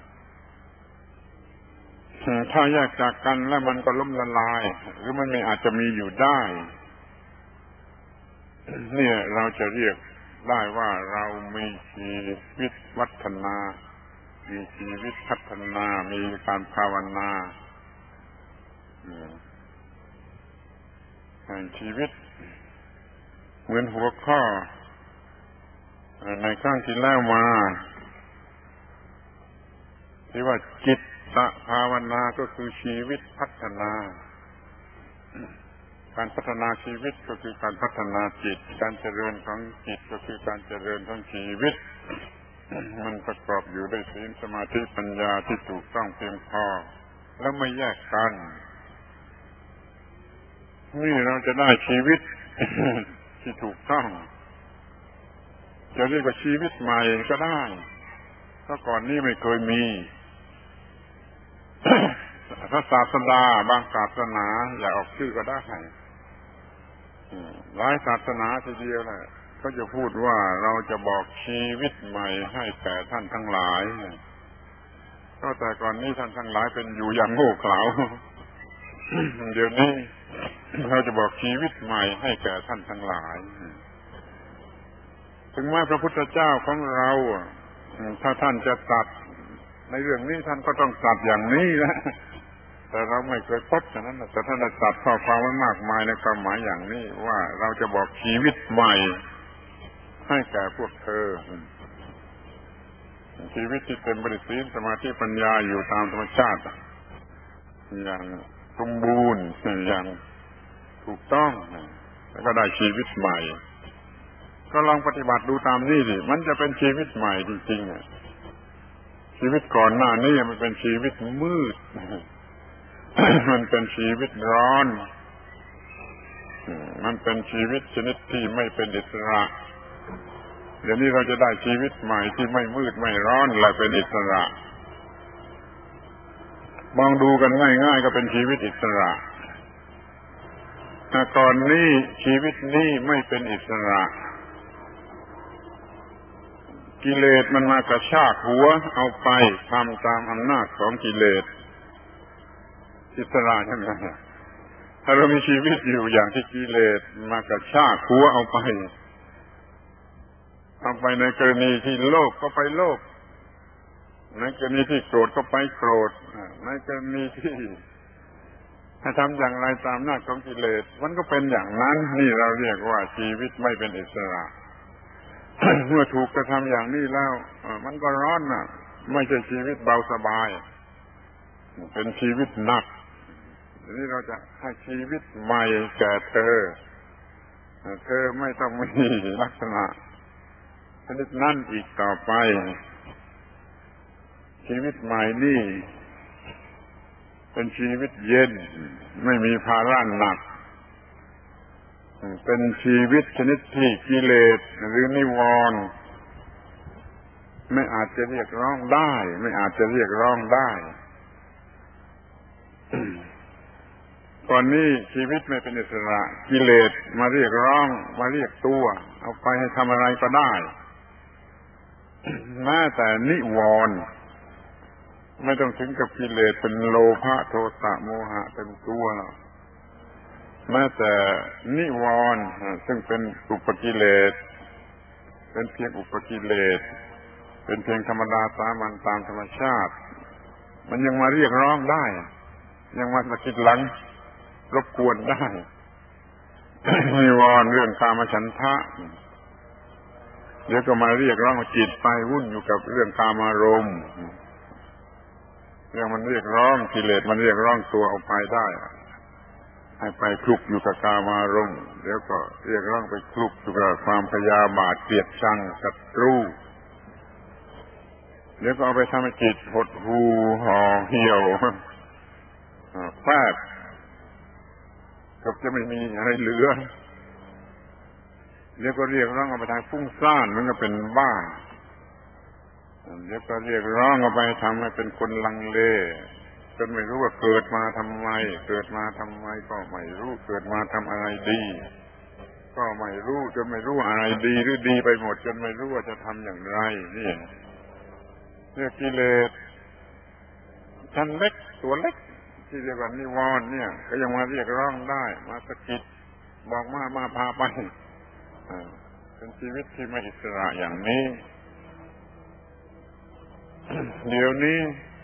ถ้าแยกจากกันแล้วมันก็ล้มละลายหรือมันไม่อาจจะมีอยู่ได้เนี่ยเราจะเรียกได้ว่าเรามีชีวิตวัฒนามีชีวิตพัฒนามีการภาวนาชีวิตเหมือนหัวข้อในครั้งที่แล้วมาที่ว่าจิตตภาวนาก็คือชีวิตพัฒนาการพัฒนาชีวิตก็คือการพัฒนาจิตการเจริญของจิตก็คือการเจริญของชีวิตมันประกอบอยู่ด้วยศีลสมาธิปัญญาที่ถูกต้องเพียงพอแล้วไม่แยกกันนี่เราจะได้ชีวิต ที่ถูกต้องจะเรียกว่าชีวิตใหม่ก็ได้เพราะก่อนนี้ไม่เคยมี พระศาสดาบางศาสนาอย่าออกชื่อก็ได้หลายศาสนาทีเดียวแหละก็จะพูดว่าเราจะบอกชีวิตใหม่ให้แก่ท่านทั้งหลายก็แต่ก่อนนี้ท่านทั้งหลายเป็นอยู่อย่างโง่เขลา เดี๋ยวนี้เราจะบอกชีวิตใหม่ให้แก่ท่านทั้งหลายถึงแม้พระพุทธเจ้าของเราถ้าท่านจะตัดในเรื่องนี้ท่านก็ต้องตัดอย่างนี้แหละแต่เราไม่เคยพบฉะนั้นแต่ท่านได้ตัดข้อความไว้มากมายในความหมายอย่างนี้ว่าเราจะบอกชีวิตใหม่ให้แก่พวกเธอชีวิตที่เต็มไปด้วยศีลสมาธิปัญญาอยู่ตามธรรมชาติอย่างสมบูรณ์อย่างถูกต้องแล้วก็ได้ชีวิตใหม่ก็ลองปฏิบัติดูตามนี้สิมันจะเป็นชีวิตใหม่จริงๆชีวิตก่อนหน้านี้มันเป็นชีวิตมืด มันเป็นชีวิตร้อนมันเป็นชีวิตชนิดที่ไม่เป็นอิสระเดี๋ยวนี้เราจะได้ชีวิตใหม่ที่ไม่มืดไม่ร้อนและเป็นอิสระมองดูกันง่ายๆก็เป็นชีวิตอิสระแต่ก่อนนี้ชีวิตนี้ไม่เป็นอิสระกิเลสมันมากระชากหัวเอาไปทำตามอำนาจของกิเลสอิสระใช่ไหมถ้าเรามีชีวิตอยู่อย่างที่กิเลสมากระชากหัวเอาไปเอาไปในกรณีที่โลภก็ไปโลภในกรณีที่โกรธก็ไปโกรธในกรณีที่ให้ทำอย่างไรตามหน้าของกิเลสมันก็เป็นอย่างนั้นนี่เราเรียกว่าชีวิตไม่เป็นอิสระ เมื่อถูกกระทำอย่างนี้แล้วมันก็ร้อนน่ะไม่ใช่ชีวิตเบาสบายเป็นชีวิตหนักทีนี้เราจะให้ชีวิตใหม่แก่เธอเธอไม่ต้องมีลักษณะชนิดนั้นอีกต่อไปชีวิตใหม่นี่เป็นชีวิตเย็นไม่มีภาระหนักเป็นชีวิตชนิดที่กิเลสหรือนิวรณ์ไม่อาจจะเรียกร้องได้ไม่อาจจะเรียกร้องได้ ก่อนนี้ชีวิตไม่เป็นอิสระกิเลสมาเรียกร้องมาเรียกตัวเอาไปให้ทำอะไรก็ได้ แม้แต่นิวรณ์ไม่ต้องถึงกับกิเลสเป็นโลภะโทสะโมหะเป็นตัวหรอกแม้แต่นิวรณ์ซึ่งเป็นอุปกิเลสเป็นเพียงอุปกิเลสเป็นเพียงธรรมดาสามัญตามธรรมชาติมันยังมาเรียกร้องได้ยังมาสะกิดหลังรบกวนได้ นิวรณ์เรื่องกามฉันทะเดี๋ยวก็มาเรียกร้องจิตไปวุ่นอยู่กับเรื่องกามารมณ์เรื่องมันเรียกร้องกิเลสมันเรียกร้องตัวออกไปได้ให้ไปคลุกอยู่กับกามารมณ์เดี๋ยวก็เรียกร้องไปคลุกอยู่กับความพยาบาทเกลียดชังศัตรูเดี๋ยวก็เอาไปทำให้จิตหดหู่ห่อเหี่ยวแฝงก็จะไม่มีอะไรเหลือเดี๋ยวก็เรียกร้องเอาไปทางฟุ้งซ่านมันก็เป็นบ้าเดี๋ยวก็เรียกร้องเอาไปทำให้เป็นคนลังเลจนไม่รู้ว่าเกิดมาทำไมเกิดมาทำไมก็ไม่รู้เกิดมาทำอะไรดีก็ไม่รู้จนไม่รู้อะไรดีหรือดีไปหมดจนไม่รู้ว่าจะทำอย่างไรนี่เรื่องกิเลสชั้นเล็กตัวเล็กที่เรียกว่านิวรณ์เนี่ยก็ยังมาเรียกร้องได้มาสะกิดบอกมามาพาไปเป็นชีวิตที่ไม่อิสระอย่างนี้ เดี๋ยวนี้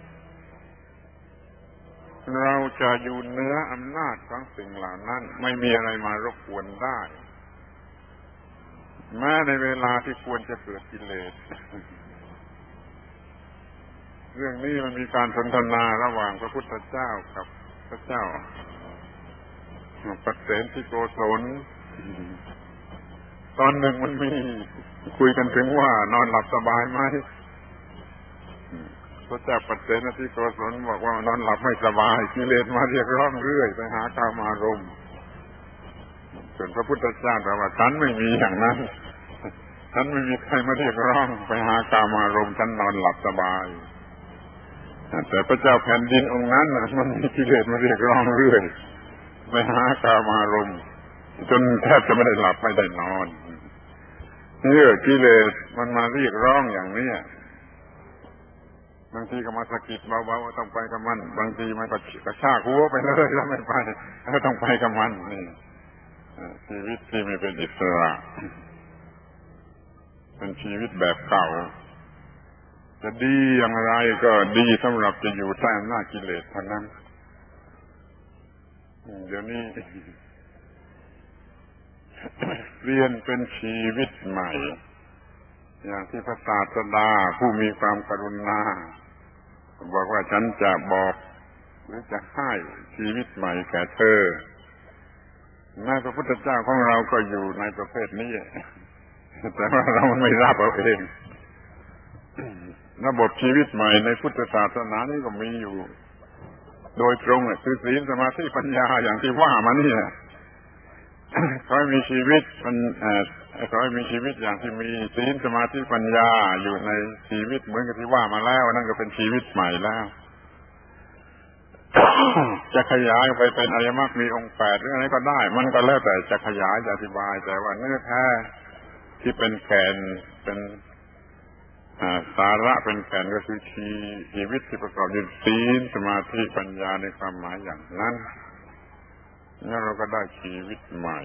เราจะอยู่เหนืออำนาจของสิ่งเหล่านั้นไม่มีอะไรมารบกวนได้แม้ในเวลาที่ควรจะเกิดกิเลส เรื่องนี้มันมีการสนทนาระหว่างพระพุทธเจ้ากับพระเจ้าปัสเสนที่โกศลตอนหนึ่งมันมีคุยกันถึงว่านอนหลับสบายไหมพระเจ้าปัสเสนที่โกศลบอกว่านอนหลับไม่สบายกิเลสมาเรียกร้องเรื่อยไปหากามารมณ์ส่วนพระพุทธเจ้าบอกว่าฉันไม่มีอย่างนั้นฉันไม่มีใครมาเรียกร้องไปหากามารมณ์ฉันนอนหลับสบายแต่พระเจ้าแผ่นดินองค์นั้นมันมีกิเลสมาเรียกร้องเรื่อยไปหากามารมณ์จนแทบจะไม่ได้หลับไม่ได้นอนนี่กิเลสมันมาเรียกร้องอย่างนี้บางทีก็มาสะกิดเบาๆต้องไปกับมันบางทีมันก็กระชากหัวไปเลยแล้วไม่ไปแล้วต้องไปกับมันนี่ชีวิตที่ไม่เป็นอิสระเป็นชีวิตแบบเก่าจะดีอย่างไรก็ดีสำหรับจะอยู่ใต้อำนาจกิเลสเท่านั้นเดี๋ยวนี้เรียนเป็นชีวิตใหม่อย่างที่พระศาสดาผู้มีความกรุณาบอกว่าฉันจะบอกหรือจะให้ชีวิตใหม่แก่เธอแม้พระพุทธเจ้าของเราก็อยู่ในประเภทนี้แต่ว่าเราไม่รับเอาเองระบบชีวิตใหม่ในพุทธศาสนานี่ก็มีอยู่โดยตรงคือศีลสมาธิปัญญาอย่างที่ว่ามานี่ขอให้มีชีวิตมันขอให้มีชีวิตอย่างที่มีศีลสมาธิปัญญาอยู่ในชีวิตเหมือนกับที่ว่ามาแล้วนั่นก็เป็นชีวิตใหม่แล้ว จะขยายไปเป็นอริยมรรคมีองค์แปดหรืออะไรก็ได้มันก็แล้วแต่จะขยายจะอธิบายแต่ว่าเนื้อแท้ที่เป็นแก่นเป็นสาระเป็นแก่นก็คือชีชีวิตที่ประกอบด้วยศีลสมาธิปัญญาในความหมายอย่างนั้นแล้วเราก็ได้ชีวิตใหม่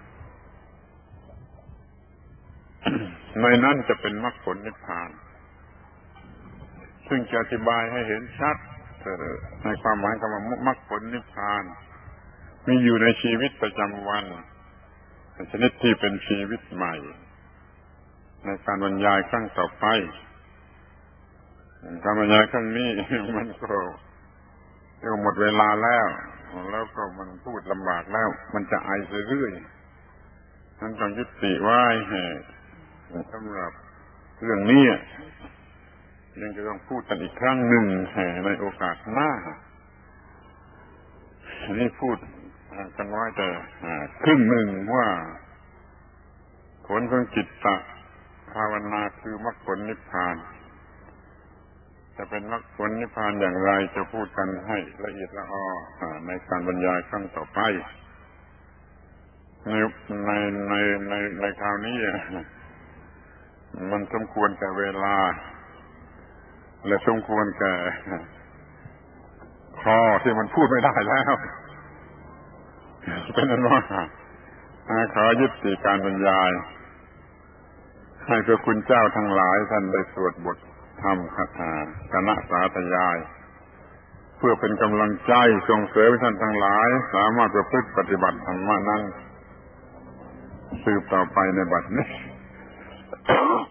ในนั้นจะเป็นมรรคผลนิพพานซึ่งจะอธิบายให้เห็นชัดในความหมายคำว่ามรรคผลนิพพานมีอยู่ในชีวิตประจำวันชนิดที่เป็นชีวิตใหม่ในการบรรยายครั้งต่อไปการบรรยายครั้งนี้มันก็เดี๋ยวหมดเวลาแล้วแล้วก็มันพูดลำบากแล้วมันจะไอเรื่อยๆนั้นต้องยุติไว้สำหรับเรื่องนี้ยังจะต้องพูดกันอีกครั้งหนึ่งในโอกาสหน้าอันนี้พูดกันไว้แต่ครึ่งหนึ่งว่าผลของจิตตภาวนาคือมรรคผลนิพพานจะเป็นมรรคผลนิพพานอย่างไรจะพูดกันให้ละเอียดละออในการบรรยายครั้งต่อไปในในในในในคราวนี้มันสมควรแก่เวลาและสมควรแก่คอที่มันพูดไม่ได้แล้วเป็นอันว่าขอยุติการบรรยายให้พระคุณเจ้าทั้งหลายท่านได้สวดบทธรรมคาถาคณะสาธยายเพื่อเป็นกำลังใจส่งเสริมให้ท่านทั้งหลายสามารถประพฤติปฏิบัติธรรมนั้นสืบต่อไปในบัดนี้